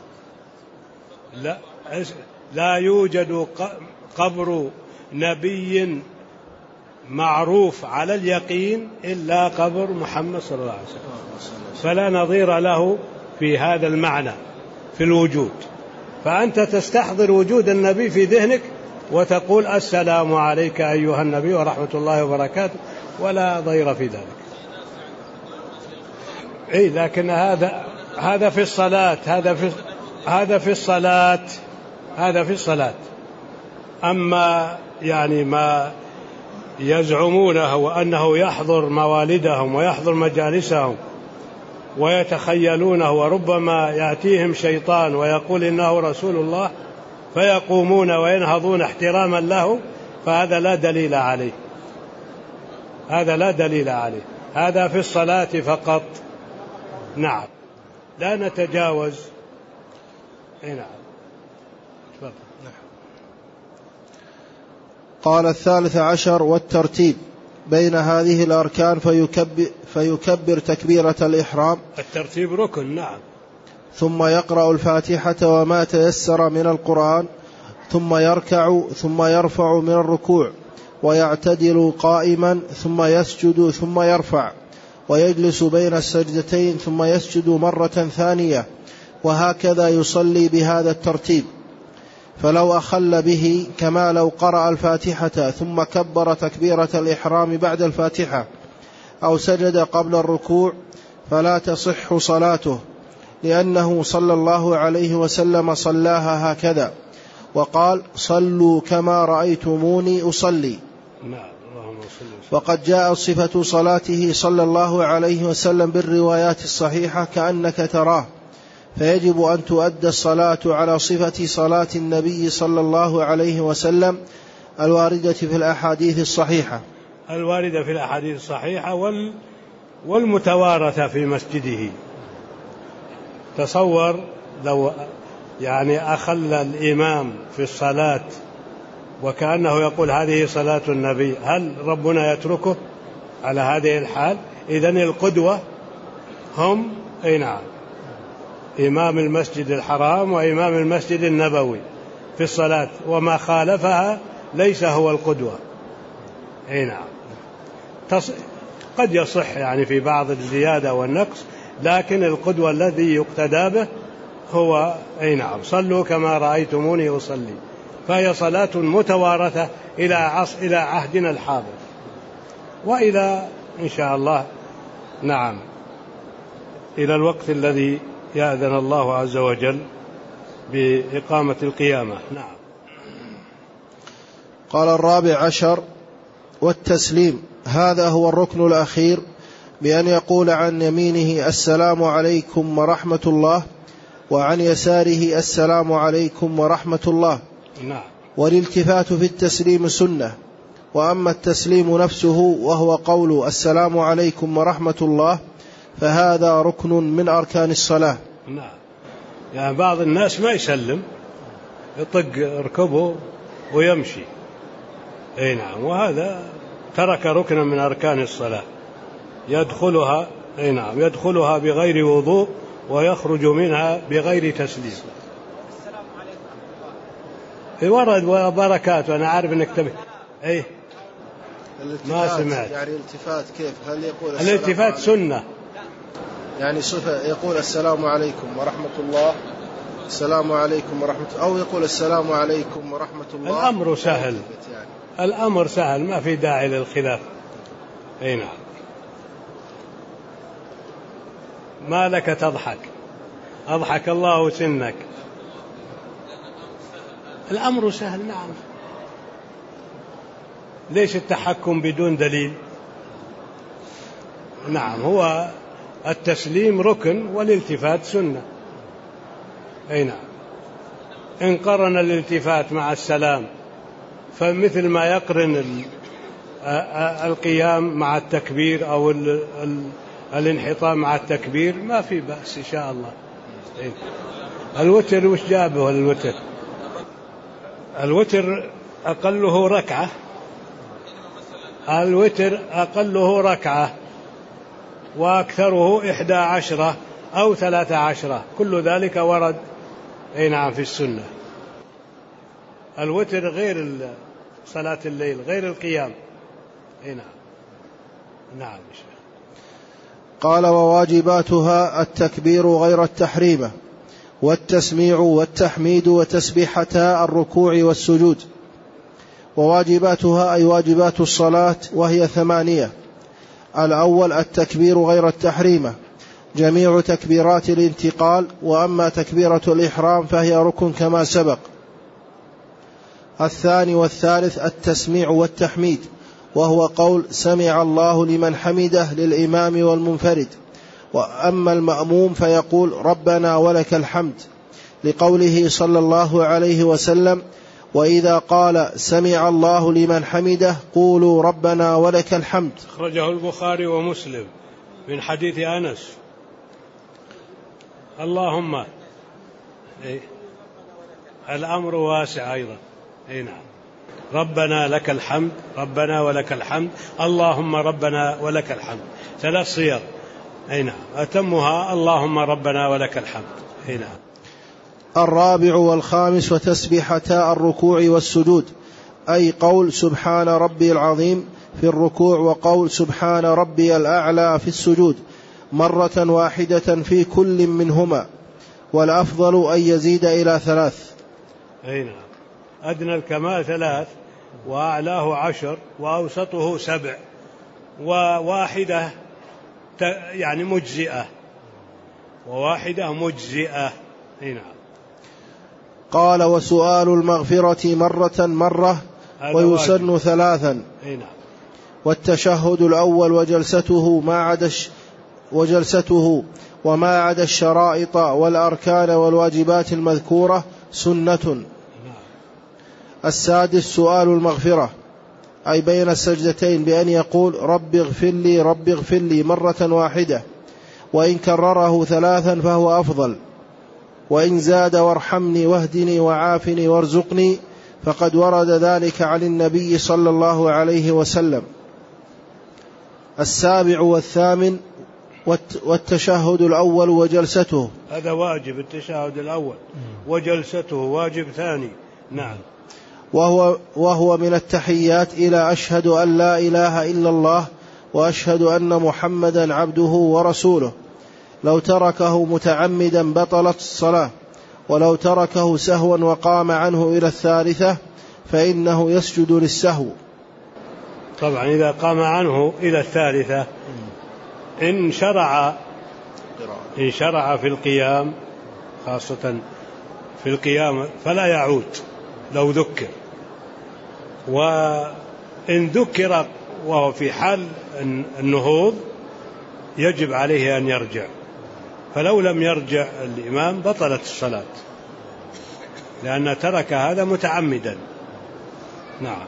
Speaker 1: لا يوجد قبر نبي معروف على اليقين إلا قبر محمد صلى الله عليه وسلم، فلا نظير له في هذا المعنى في الوجود. فأنت تستحضر وجود النبي في ذهنك وتقول السلام عليك أيها النبي ورحمة الله وبركاته، ولا ضير في ذلك. لكن هذا في الصلاة، هذا في الصلاة. أما يعني ما يزعمونه وأنه يحضر موالدهم ويحضر مجالسهم ويتخيلونه، وربما يأتيهم شيطان ويقول إنه رسول الله فيقومون وينهضون احتراما له، فهذا لا دليل عليه، هذا في الصلاة فقط. نعم، لا نتجاوز. نعم.
Speaker 2: قال 13 والترتيب بين هذه الأركان فيكبر تكبيرة الإحرام.
Speaker 1: الترتيب ركن. نعم.
Speaker 2: ثم يقرأ الفاتحة وما تيسر من القرآن، ثم يركع، ثم يرفع من الركوع، ويعتدل قائما، ثم يسجد، ثم يرفع، ويجلس بين السجدتين، ثم يسجد مرة ثانية، وهكذا يصلي بهذا الترتيب. فلو أخل به كما لو قرأ الفاتحة ثم كبر تكبيرة الإحرام بعد الفاتحة أو سجد قبل الركوع فلا تصح صلاته، لأنه صلى الله عليه وسلم صلاها هكذا وقال صلوا كما رأيتموني أصلي. وقد جاء صفة صلاته صلى الله عليه وسلم بالروايات الصحيحة كأنك تراه، فيجب أن تؤدى الصلاة على صفة صلاة النبي صلى الله عليه وسلم الواردة في الأحاديث الصحيحة
Speaker 1: والمتوارثة في مسجده. تصور لو يعني أخل الإمام في الصلاة وكأنه يقول هذه صلاة النبي، هل ربنا يتركه على هذه الحال؟ إذن القدوة هم نعم إمام المسجد الحرام وإمام المسجد النبوي في الصلاة، وما خالفها ليس هو القدوة. نعم. قد يصح يعني في بعض الزيادة والنقص، لكن القدوة الذي يقتدى به هو نعم صلوا كما رأيتموني أصلي. فهي صلاة متوارثة إلى عهدنا الحاضر وإلى إن شاء الله نعم إلى الوقت الذي يأذن الله عز وجل بإقامة القيامة. نعم.
Speaker 2: قال 14 والتسليم، هذا هو الركن الأخير، بأن يقول عن يمينه السلام عليكم ورحمة الله، وعن يساره السلام عليكم ورحمة الله.
Speaker 1: نعم.
Speaker 2: والالتفات في التسليم سنة، وأما التسليم نفسه وهو قول السلام عليكم ورحمة الله فهذا ركن من أركان الصلاة.
Speaker 1: نعم. يعني بعض الناس ما يسلم، يطق ركبه ويمشي. نعم. وهذا ترك ركنا من أركان الصلاة يدخلها بغير وضوء ويخرج منها بغير تسليم. ورد وبركات، وأنا عارف أنك تبي. ما سمعت.
Speaker 2: يعني الالتفات كيف؟ هل يقول
Speaker 1: الالتفات سنة؟
Speaker 2: يعني صفة يقول السلام عليكم ورحمة الله، السلام عليكم ورحمة الله، أو يقول السلام عليكم ورحمة الله.
Speaker 1: الأمر سهل يعني. الأمر سهل، ما في داعي للخلاف. نعم. ما لك تضحك؟ أضحك الله سنك. الأمر سهل. نعم. ليش التحكم بدون دليل؟ نعم. هو التسليم ركن والالتفات سنة. نعم. إن قرن الالتفات مع السلام فمثل ما يقرن القيام مع التكبير أو الانحطام مع التكبير ما في بأس إن شاء الله. الوتر وش جابه الوتر؟ الوتر أقله ركعة، الوتر أقله ركعة وأكثره 11 أو 13، كل ذلك ورد نعم في السنة. الوتر غير صلاة الليل، غير القيام. نعم.
Speaker 2: قال: وواجباتها التكبير غير التحريمة، والتسميع والتحميد وتسبيحتا الركوع والسجود. وواجباتها أي واجبات الصلاة، وهي 8: الأول التكبير غير التحريمة، جميع تكبيرات الانتقال، وأما تكبيرة الإحرام فهي ركن كما سبق. الثاني والثالث التسميع والتحميد، وهو قول سمع الله لمن حمده للإمام والمنفرد. وأما المأموم فيقول ربنا ولك الحمد، لقوله صلى الله عليه وسلم: وإذا قال سمع الله لمن حمده قولوا ربنا ولك الحمد.
Speaker 1: أخرجه البخاري ومسلم من حديث أنس. اللهم الأمر واسع أيضا. نعم. ربنا لك الحمد، ربنا ولك الحمد، اللهم ربنا ولك الحمد، 3 صيغ. نعم. أتمها اللهم ربنا ولك الحمد. نعم.
Speaker 2: الرابع والخامس وتسبيحتا الركوع والسجود، أي قول سبحان ربي العظيم في الركوع، وقول سبحان ربي الأعلى في السجود، مرة واحدة في كل منهما، والأفضل أن يزيد إلى 3.
Speaker 1: نعم. أدنى الكمال 3 وأعلاه 10 وأوسطه 7 وواحدة يعني مجزئة، وواحدة مجزئة. نعم.
Speaker 2: قال: وسؤال المغفرة مرة ويسن 3.
Speaker 1: نعم.
Speaker 2: والتشهد الأول وجلسته وما عدا الشرائط والأركان والواجبات المذكورة سنة. السادس سؤال المغفرة، أي بين السجدتين بأن يقول رب اغفر لي مرة واحدة، وإن كرره 3 فهو أفضل، وإن زاد وارحمني واهدني وعافني وارزقني فقد ورد ذلك عن النبي صلى الله عليه وسلم. السابع والثامن والتشهد الأول وجلسته،
Speaker 1: هذا واجب التشهد الأول، وجلسته واجب ثاني. نعم.
Speaker 2: وهو من التحيات إلى أشهد أن لا إله إلا الله وأشهد أن محمدا عبده ورسوله. لو تركه متعمدا بطلت الصلاة، ولو تركه سهوا وقام عنه إلى 3 فإنه يسجد للسهو.
Speaker 1: طبعا إذا قام عنه إلى 3 إن شرع في القيام، خاصة في القيام، فلا يعود لو ذكر، وإن ذكر وهو في حال النهوض يجب عليه أن يرجع، فلو لم يرجع الإمام بطلت الصلاة، لأن ترك هذا متعمدا. نعم.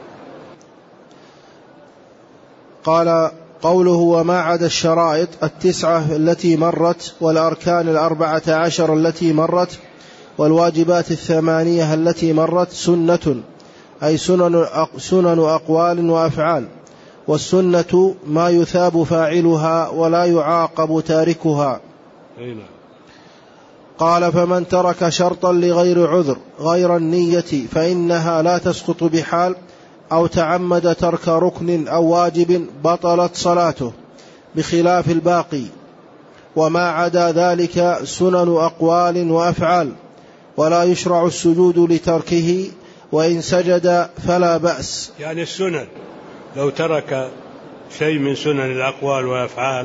Speaker 2: قال: قوله وما عدا الشرائط 9 التي مرت، والأركان 14 التي مرت، والواجبات 8 التي مرت سنة، أي سنن أقوال وأفعال، والسنة ما يثاب فاعلها ولا يعاقب تاركها. قال: فمن ترك شرطا لغير عذر غير النية فإنها لا تسقط بحال، أو تعمد ترك ركن أو واجب بطلت صلاته بخلاف الباقي، وما عدا ذلك سنن أقوال وأفعال، ولا يشرع السجود لتركه، وإن سجد فلا بأس.
Speaker 1: يعني السنن لو ترك شيء من سنن الأقوال والأفعال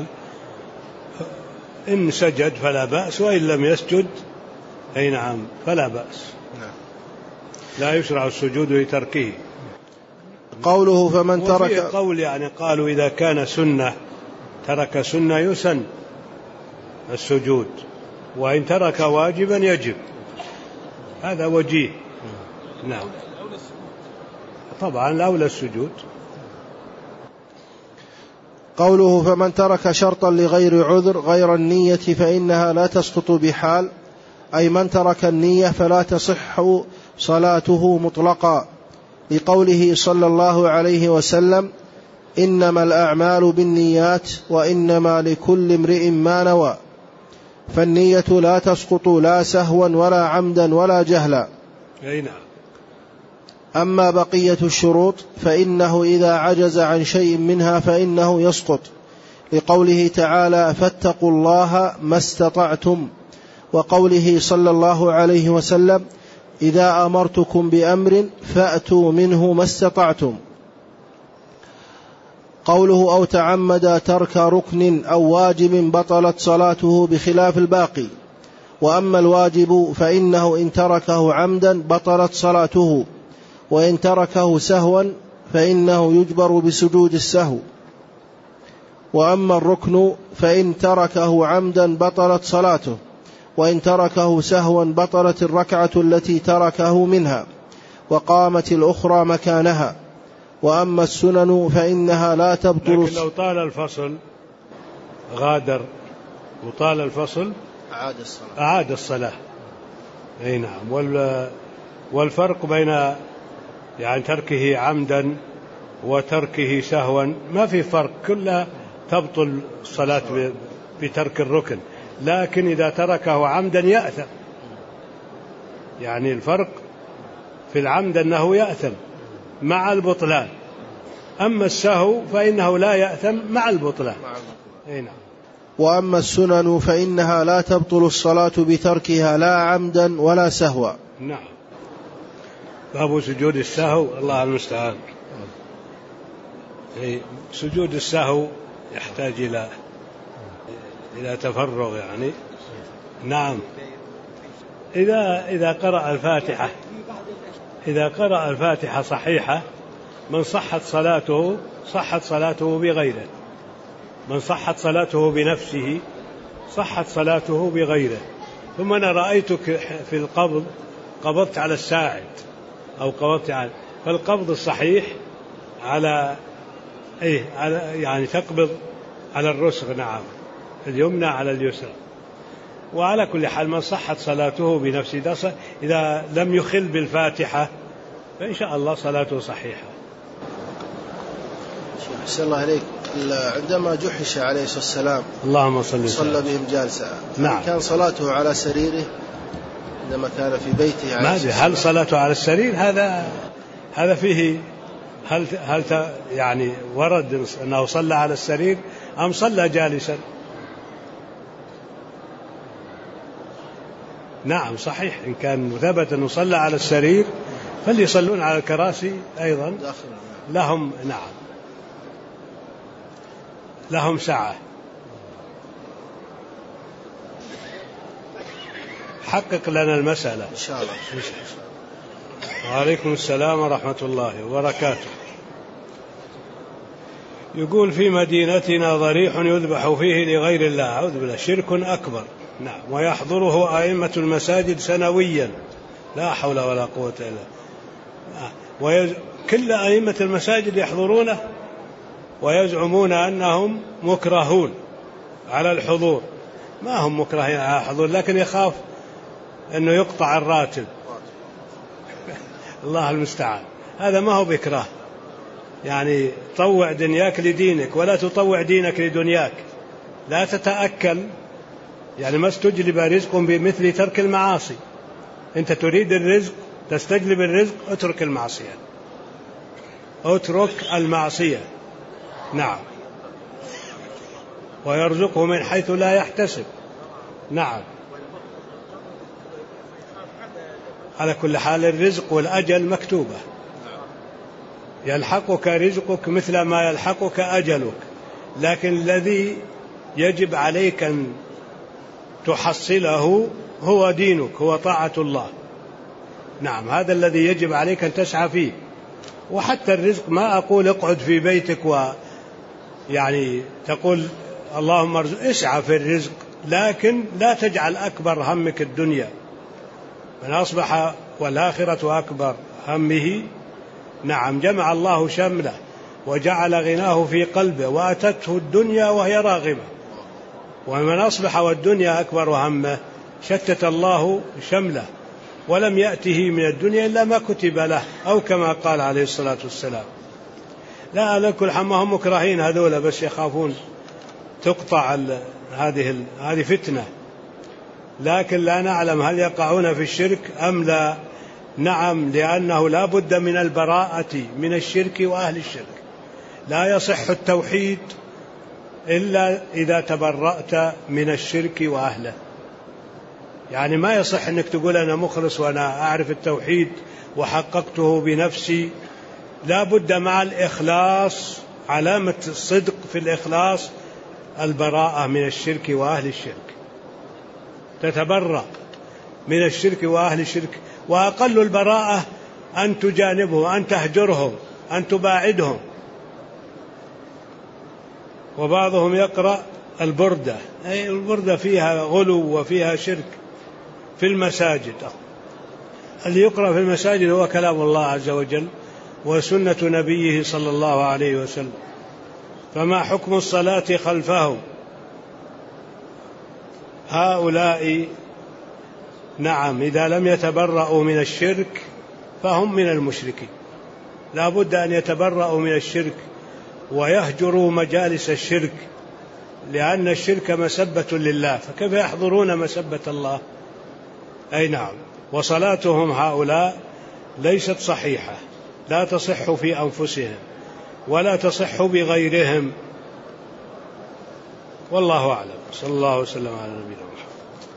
Speaker 1: إن سجد فلا بأس، وإن لم يسجد نعم فلا بأس، لا يشرع السجود لتركه.
Speaker 2: قوله فمن ترك،
Speaker 1: وفي قول يعني قالوا إذا كان سنة ترك سنة يسن السجود، وإن ترك واجبا يجب، هذا وجيه. نعم. طبعا الأولى السجود.
Speaker 2: قوله فمن ترك شرطا لغير عذر غير النية فإنها لا تسقط بحال، أي من ترك النية فلا تصح صلاته مطلقا، لقوله صلى الله عليه وسلم: إنما الأعمال بالنيات وإنما لكل امرئ ما نوى. فالنية لا تسقط لا سهوا ولا عمدا ولا جهلا. أما بقية الشروط فإنه إذا عجز عن شيء منها فإنه يسقط، لقوله تعالى: فاتقوا الله ما استطعتم، وقوله صلى الله عليه وسلم: إذا أمرتكم بأمر فأتوا منه ما استطعتم. قوله: أو تعمد ترك ركن أو واجب بطلت صلاته بخلاف الباقي. وأما الواجب فإنه إن تركه عمدا بطلت صلاته، وإن تركه سهوا فإنه يجبر بسجود السهو. وأما الركن فإن تركه عمدا بطلت صلاته، وإن تركه سهوا بطلت الركعة التي تركه منها، وقامت الأخرى مكانها. وأما السنن فإنها لا تبطل.
Speaker 1: لكن لو طال الفصل غادر وطال الفصل أعاد الصلاة. أي نعم. والفرق بين يعني تركه عمدا وتركه سهوا ما في فرق، كلها تبطل الصلاة بترك الركن، لكن إذا تركه عمدا يأثم. يعني الفرق في العمد أنه يأثم مع البطلان، أما السهو فإنه لا يأثم مع البطلان. نعم.
Speaker 2: وأما السنن فإنها لا تبطل الصلاة بتركها لا عمدا ولا سهوا.
Speaker 1: نعم. باب سجود السهو، الله المستعان. سجود السهو يحتاج إلى تفرغ يعني. نعم. إذا قرأ الفاتحة صحيحة من صحت صلاته بغيره، من صحت صلاته بنفسه صحت صلاته بغيره. ثم أنا رأيتك في القبض قبضت على الساعد أو قبضت على، فالقبض الصحيح على يعني تقبض على الرسغ، نعم، اليمنى على اليسرى. وعلى كل حال من صحت صلاته بنفسه إذا لم يخل بالفاتحة فإن شاء الله صلاته صحيحة.
Speaker 2: أحسن الله عليك. عندما جحش عليه الصلاة والسلام
Speaker 1: اللهم
Speaker 2: صلى بهم جالسا،
Speaker 1: نعم،
Speaker 2: كان صلاته على سريره عندما كان في بيته عليه الصلاة والسلام؟
Speaker 1: هل صلاته على السرير هذا فيه هل يعني ورد أنه صلى على السرير أم صلى جالسا؟ نعم صحيح، إن كان ثبت أنه صلى على السرير فليصلون على الكراسي أيضا، لهم نعم لهم سعة. حقق لنا المسألة
Speaker 2: إن شاء الله.
Speaker 1: وعليكم السلام ورحمة الله وبركاته. يقول في مدينتنا ضريح يذبح فيه لغير الله، أعوذ بالله، شرك أكبر. نعم. ويحضره أئمة المساجد سنويا، لا حول ولا قوة إلا. كل أئمة المساجد يحضرونه ويزعمون أنهم مكرهون على الحضور. ما هم مكرهين على الحضور، لكن يخاف أنه يقطع الراتب. الله المستعان. هذا ما هو بإكراه، يعني طوع دنياك لدينك ولا تطوع دينك لدنياك. لا تتأكل، يعني ما استجلب رزق بمثل ترك المعاصي. أنت تريد الرزق، تستجلب الرزق، اترك المعصية، اترك المعصية. نعم. ويرزقه من حيث لا يحتسب. نعم. على كل حال الرزق والأجل مكتوبة، يلحقك رزقك مثل ما يلحقك أجلك، لكن الذي يجب عليك أن تحصله هو دينك، هو طاعة الله. نعم، هذا الذي يجب عليك أن تسعى فيه. وحتى الرزق ما أقول اقعد في بيتك يعني تقول اللهم ارزق، اسعى في الرزق، لكن لا تجعل أكبر همك الدنيا. من أصبح والآخرة أكبر همه، نعم، جمع الله شمله وجعل غناه في قلبه وأتته الدنيا وهي راغمة. ومن أصبح والدنيا أكبر همه شتت الله شمله ولم يأته من الدنيا إلا ما كتب له، أو كما قال عليه الصلاة والسلام. لا على كل حال هم مكرهين هذولا، بس يخافون تقطع هذه فتنة، لكن لا نعلم هل يقعون في الشرك أم لا. نعم، لأنه لا بد من البراءة من الشرك وأهل الشرك. لا يصح التوحيد إلا إذا تبرأت من الشرك وأهله. يعني ما يصح أنك تقول أنا مخلص وأنا أعرف التوحيد وحققته بنفسي. لا بد مع الإخلاص، علامة الصدق في الإخلاص البراءة من الشرك وأهل الشرك. تتبرأ من الشرك وأهل الشرك، وأقل البراءة أن تجانبه، أن تهجرهم، أن تباعدهم. وبعضهم يقرأ البردة، أي البردة فيها غلو وفيها شرك في المساجد. اللي يقرأ في المساجد هو كلام الله عز وجل وسنة نبيه صلى الله عليه وسلم. فما حكم الصلاة خلفهم؟ هؤلاء نعم إذا لم يتبرأوا من الشرك فهم من المشركين. لا بد أن يتبرأوا من الشرك ويهجروا مجالس الشرك، لأن الشرك مسبة لله، فكيف يحضرون مسبة الله؟ أي نعم. وصلاتهم هؤلاء ليست صحيحة، لا تصح في أنفسهم ولا تصح بغيرهم، والله أعلم. صلى الله وسلم على نبينا محمد.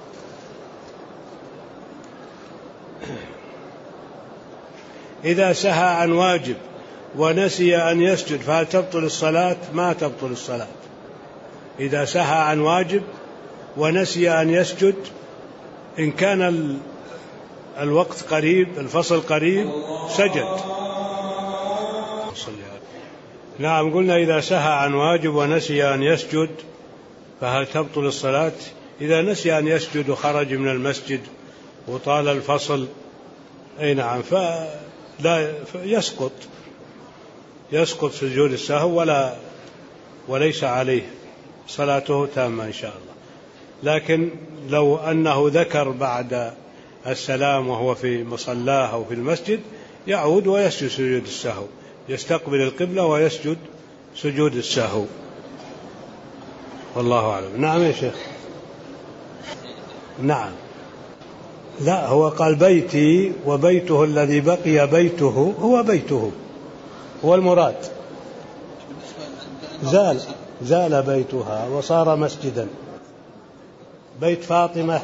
Speaker 1: إذا سهى عن واجب ونسي أن يسجد فهل تبطل الصلاة؟ ما تبطل الصلاة. إذا سهى عن واجب ونسي أن يسجد، إن كان الوقت قريب، الفصل قريب، سجد. نعم، قلنا إذا سهى عن واجب ونسي أن يسجد فهل تبطل الصلاة؟ إذا نسي أن يسجد وخرج من المسجد وطال الفصل، أي نعم، فلا يسقط سجود السهو وليس عليه، صلاته تامة إن شاء الله. لكن لو أنه ذكر بعد السلام وهو في مصلاه أو في المسجد، يعود ويسجد سجود السهو، يستقبل القبلة ويسجد سجود السهو، والله أعلم. نعم يا شيخ. نعم، لا، هو قال بيتي وبيته الذي بقي بيته هو بيته، هو المراد. زال بيتها وصار مسجدا. بيت فاطمة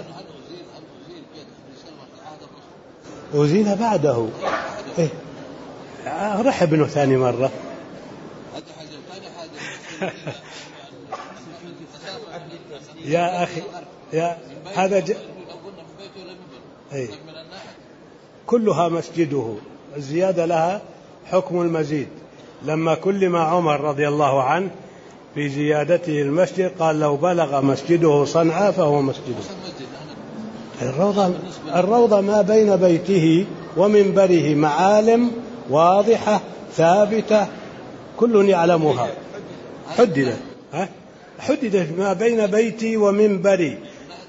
Speaker 1: أزيل بعده، إيه؟ رح ابنه ثاني مرة. يا أخي، هذا أي كلها مسجده، الزيادة لها حكم المزيد. لما كلم عمر رضي الله عنه في زيادته المسجد قال لو بلغ مسجده صنعاء فهو مسجده. الروضة ما بين بيته ومنبره معالم واضحة ثابتة كل يعلمها. حددت ما بين بيتي ومنبري،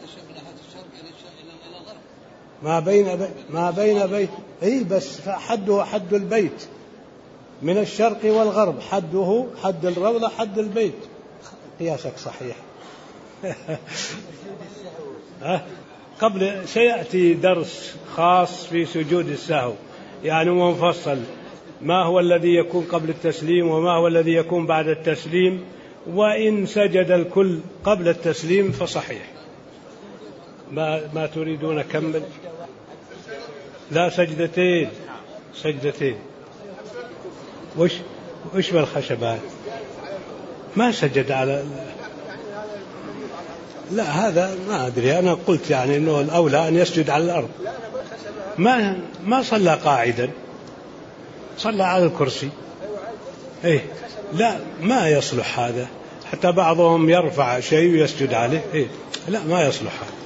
Speaker 1: ما بين بيت، أي بس حده حد البيت، من الشرق والغرب حده حد الروضة حد البيت. قياسك صحيح. قبل سيأتي درس خاص في سجود السهو، يعني منفصل، ما هو الذي يكون قبل التسليم وما هو الذي يكون بعد التسليم. وإن سجد الكل قبل التسليم فصحيح. ما تريدون أكمل؟ لا، سجدتين. وش بالخشبات؟ ما سجد على، لا هذا ما أدري، أنا قلت يعني إنه الأولى أن يسجد على الأرض. ما صلى قاعدا، صلى على الكرسي. إيه، لا ما يصلح هذا، حتى بعضهم يرفع شيء ويسجد عليه. إيه، لا ما يصلح هذا.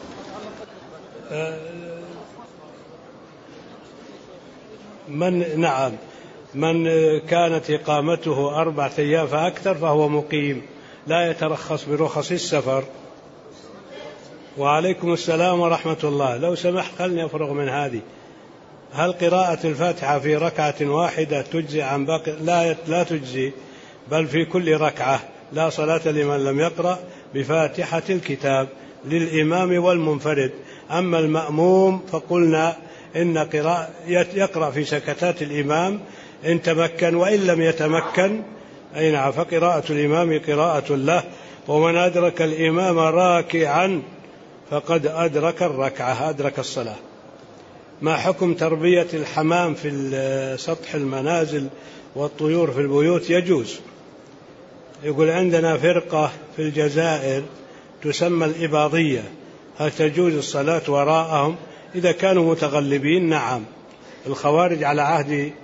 Speaker 1: من كانت إقامته 4 أيام فأكثر فهو مقيم، لا يترخص برخص السفر. وعليكم السلام ورحمة الله. لو سمحت خلني أفرغ من هذه. هل قراءة الفاتحة في ركعة واحدة تجزي عن باقي؟ لا تجزي، بل في كل ركعة لا صلاة لمن لم يقرأ بفاتحة الكتاب للإمام والمنفرد. أما المأموم فقلنا إن يقرأ في سكتات الإمام إن تمكن، وإن لم يتمكن أي نعم فقراءة الإمام قراءة له. ومن أدرك الإمام راكعا فقد أدرك الركعة، أدرك الصلاة. ما حكم تربية الحمام في سطح المنازل والطيور في البيوت؟ يجوز. يقول عندنا فرقة في الجزائر تسمى الإباضية، هل تجوز الصلاة وراءهم إذا كانوا متغلبين؟ نعم. الخوارج على عهد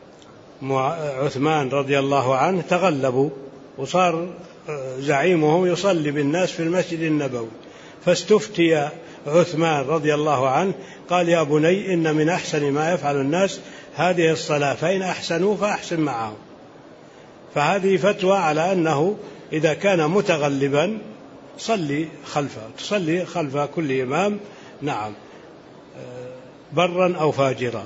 Speaker 1: عثمان رضي الله عنه تغلبوا، وصار زعيمهم يصلي بالناس في المسجد النبوي، فاستفتي عثمان رضي الله عنه قال: يا بني، إن من أحسن ما يفعل الناس هذه الصلاة، فإن أحسنوا فأحسن معهم. فهذه فتوى على أنه إذا كان متغلبا تصلي خلف كل إمام، نعم، برا أو فاجرا.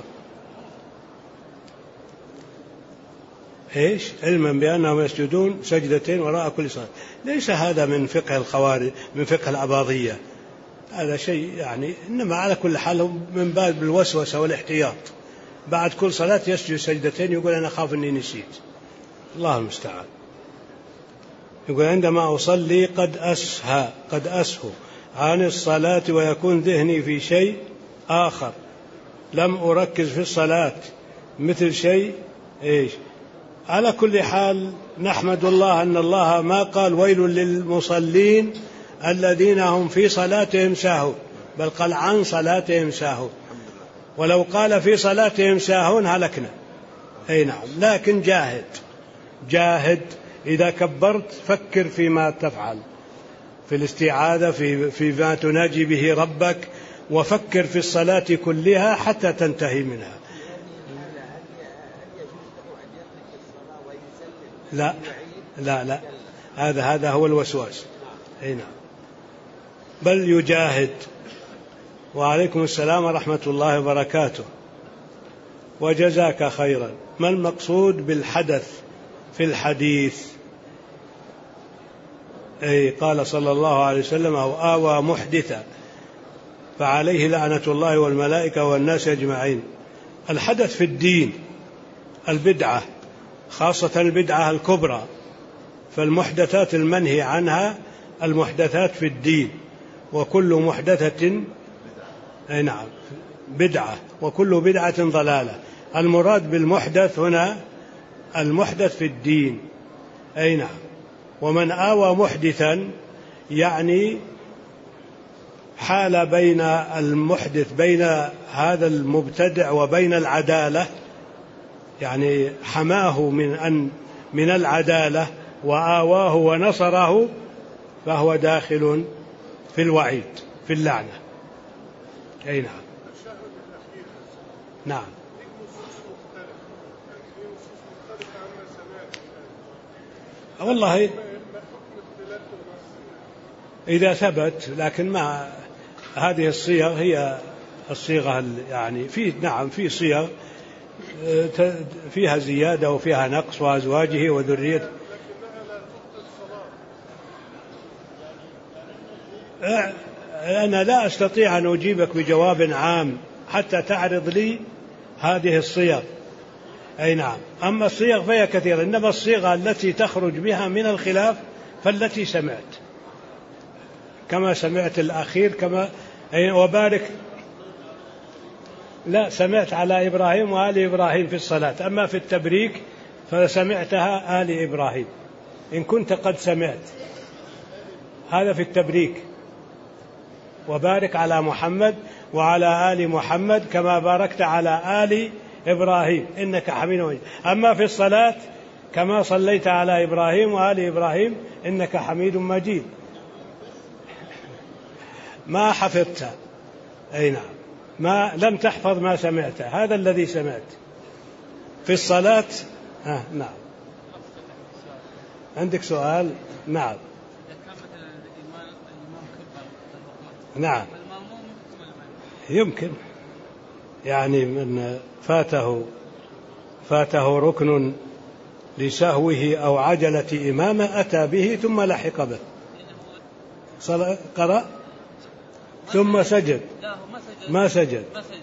Speaker 1: علما بأنهم يسجدون سجدتين وراء كل صلاة. ليس هذا من فقه الخوارج، من فقه الأباضية، هذا شيء يعني، إنما على كل حال من باب الوسوسة والاحتياط. بعد كل صلاة يسجد سجدتين، يقول أنا خاف أني نسيت. الله المستعان. يقول عندما أصلي قد أسهو عن الصلاة ويكون ذهني في شيء آخر، لم أركز في الصلاة، مثل شيء على كل حال نحمد الله أن الله ما قال ويل للمصلين الذين هم في صلاتهم ساهون، بل قال عن صلاتهم ساهون. ولو قال في صلاتهم ساهون هلكنا. نعم. لكن جاهد إذا كبرت فكر فيما تفعل في الاستعاذة، في ما تناجي به ربك، وفكر في الصلاة كلها حتى تنتهي منها. لا هذا هو الوسواس. نعم. بل يجاهد. وعليكم السلام ورحمة الله وبركاته. وجزاك خيرا. ما المقصود بالحدث في الحديث؟ قال صلى الله عليه وسلم: أو آوى محدثا فعليه لعنة الله والملائكة والناس أجمعين. الحدث في الدين البدعة، خاصة البدعة الكبرى، فالمحدثات المنهي عنها المحدثات في الدين، وكل محدثة نعم بدعة، وكل بدعة ضلالة. المراد بالمحدث هنا المحدث في الدين. نعم. ومن آوى محدثا يعني حال بين المحدث، بين هذا المبتدع وبين العدالة، يعني حماه من العدالة وآواه ونصره، فهو داخل في الوعيد، في اللعنة. نعم. والله إذا ثبت، لكن ما هذه الصيغ هي الصيغة يعني في صيغ فيها زيادة وفيها نقص، وأزواجه وذريته. أنا لا أستطيع أن أجيبك بجواب عام حتى تعرض لي هذه الصيغ. نعم. أما الصيغ فهي كثيرة، إنما الصيغة التي تخرج بها من الخلاف فالتي سمعت، كما سمعت الأخير، كما وبارك. لا، سمعت على إبراهيم وآل إبراهيم في الصلاة، أما في التبريك فسمعتها آل إبراهيم، إن كنت قد سمعت هذا في التبريك. وبارك على محمد وعلى آل محمد كما باركت على آل إبراهيم إنك حميد مجيد. أما في الصلاة كما صليت على إبراهيم وآل إبراهيم إنك حميد مجيد. ما حفظت. نعم. ما لم تحفظ ما سمعت، هذا الذي سمعت في الصلاة. نعم. عندك سؤال؟ نعم. نعم يمكن، يعني من فاته ركن لسهوه أو عجلة إمامه أتى به ثم لحق به، قرأ ثم سجد، ما سجد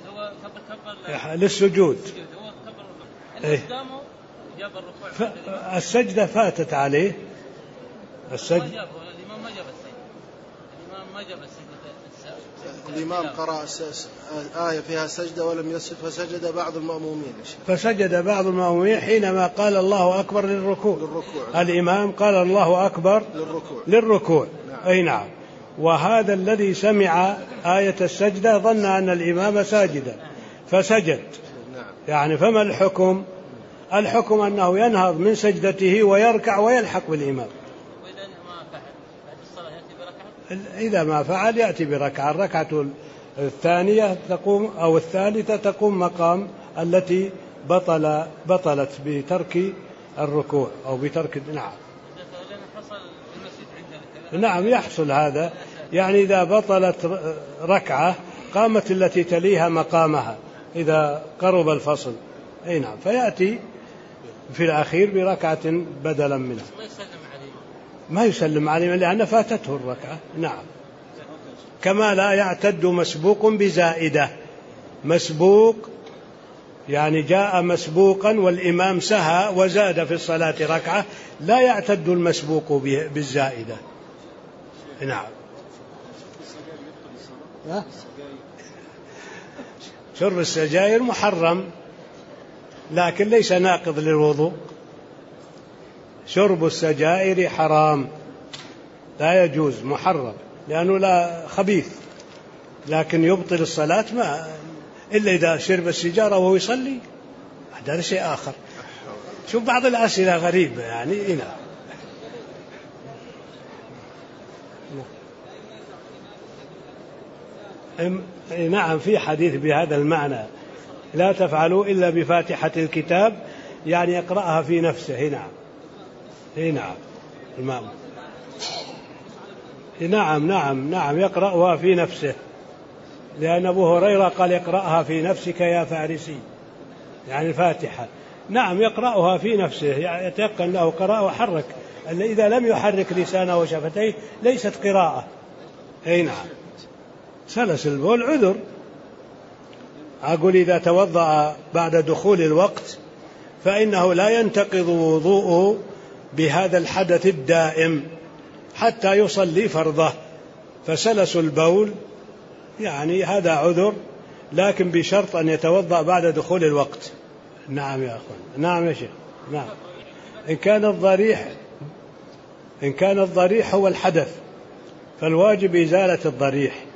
Speaker 1: للسجود، السجدة فاتت عليه،
Speaker 2: الإمام قرأ آية فيها سجدة ولم يسجد فسجد بعض المأمومين حينما قال الله أكبر للركوع. الإمام قال الله أكبر للركوع. نعم. أي نعم. وهذا الذي سمع آية السجدة ظن أن الإمام ساجدا فسجد. نعم. يعني فما الحكم؟ الحكم أنه ينهض من سجدته ويركع ويلحق بالإمام. إذا ما فعل يأتي بركعة، الركعة الثانية تقوم أو الثالثة تقوم مقام التي بطلت بترك الركوع أو بترك. نعم يحصل هذا، يعني إذا بطلت ركعة قامت التي تليها مقامها إذا قرب الفصل. أي نعم، فيأتي في الأخير بركعة بدلا منها. ما يسلم عليه لأن فاتته الركعة. نعم. كما لا يعتد مسبوق بزائدة، مسبوق يعني جاء مسبوقا والإمام سهى وزاد في الصلاة ركعة، لا يعتد المسبوق بالزائدة. نعم. شرب السجائر محرم لكن ليس ناقض للوضوء. شرب السجائر حرام لا يجوز، محرم لأنه لا خبيث، لكن يبطل الصلاة ما إلا إذا شرب السجارة وهو يصلي، هذا شيء آخر. شوف بعض الأسئلة غريبة يعني. نعم في حديث بهذا المعنى، لا تفعلوا إلا بفاتحة الكتاب، يعني يقرأها في نفسه. نعم. نعم المام. نعم يقرأها في نفسه، لأن أبو هريرة قال يقرأها في نفسك يا فارسي، يعني الفاتحة. نعم يقرأها في نفسه، يعني يتيقن أنه قرأ وحرك، إذا لم يحرك لسانه وشفتيه ليست قراءة. أي نعم. سلس البول عذر. أقول إذا توضأ بعد دخول الوقت فإنه لا ينتقض وضوءه بهذا الحدث الدائم حتى يصلي فرضه، فسلس البول يعني هذا عذر، لكن بشرط أن يتوضأ بعد دخول الوقت. نعم يا أخوان. نعم يا شيخ. نعم. إن كان الضريح هو الحدث فالواجب إزالة الضريح،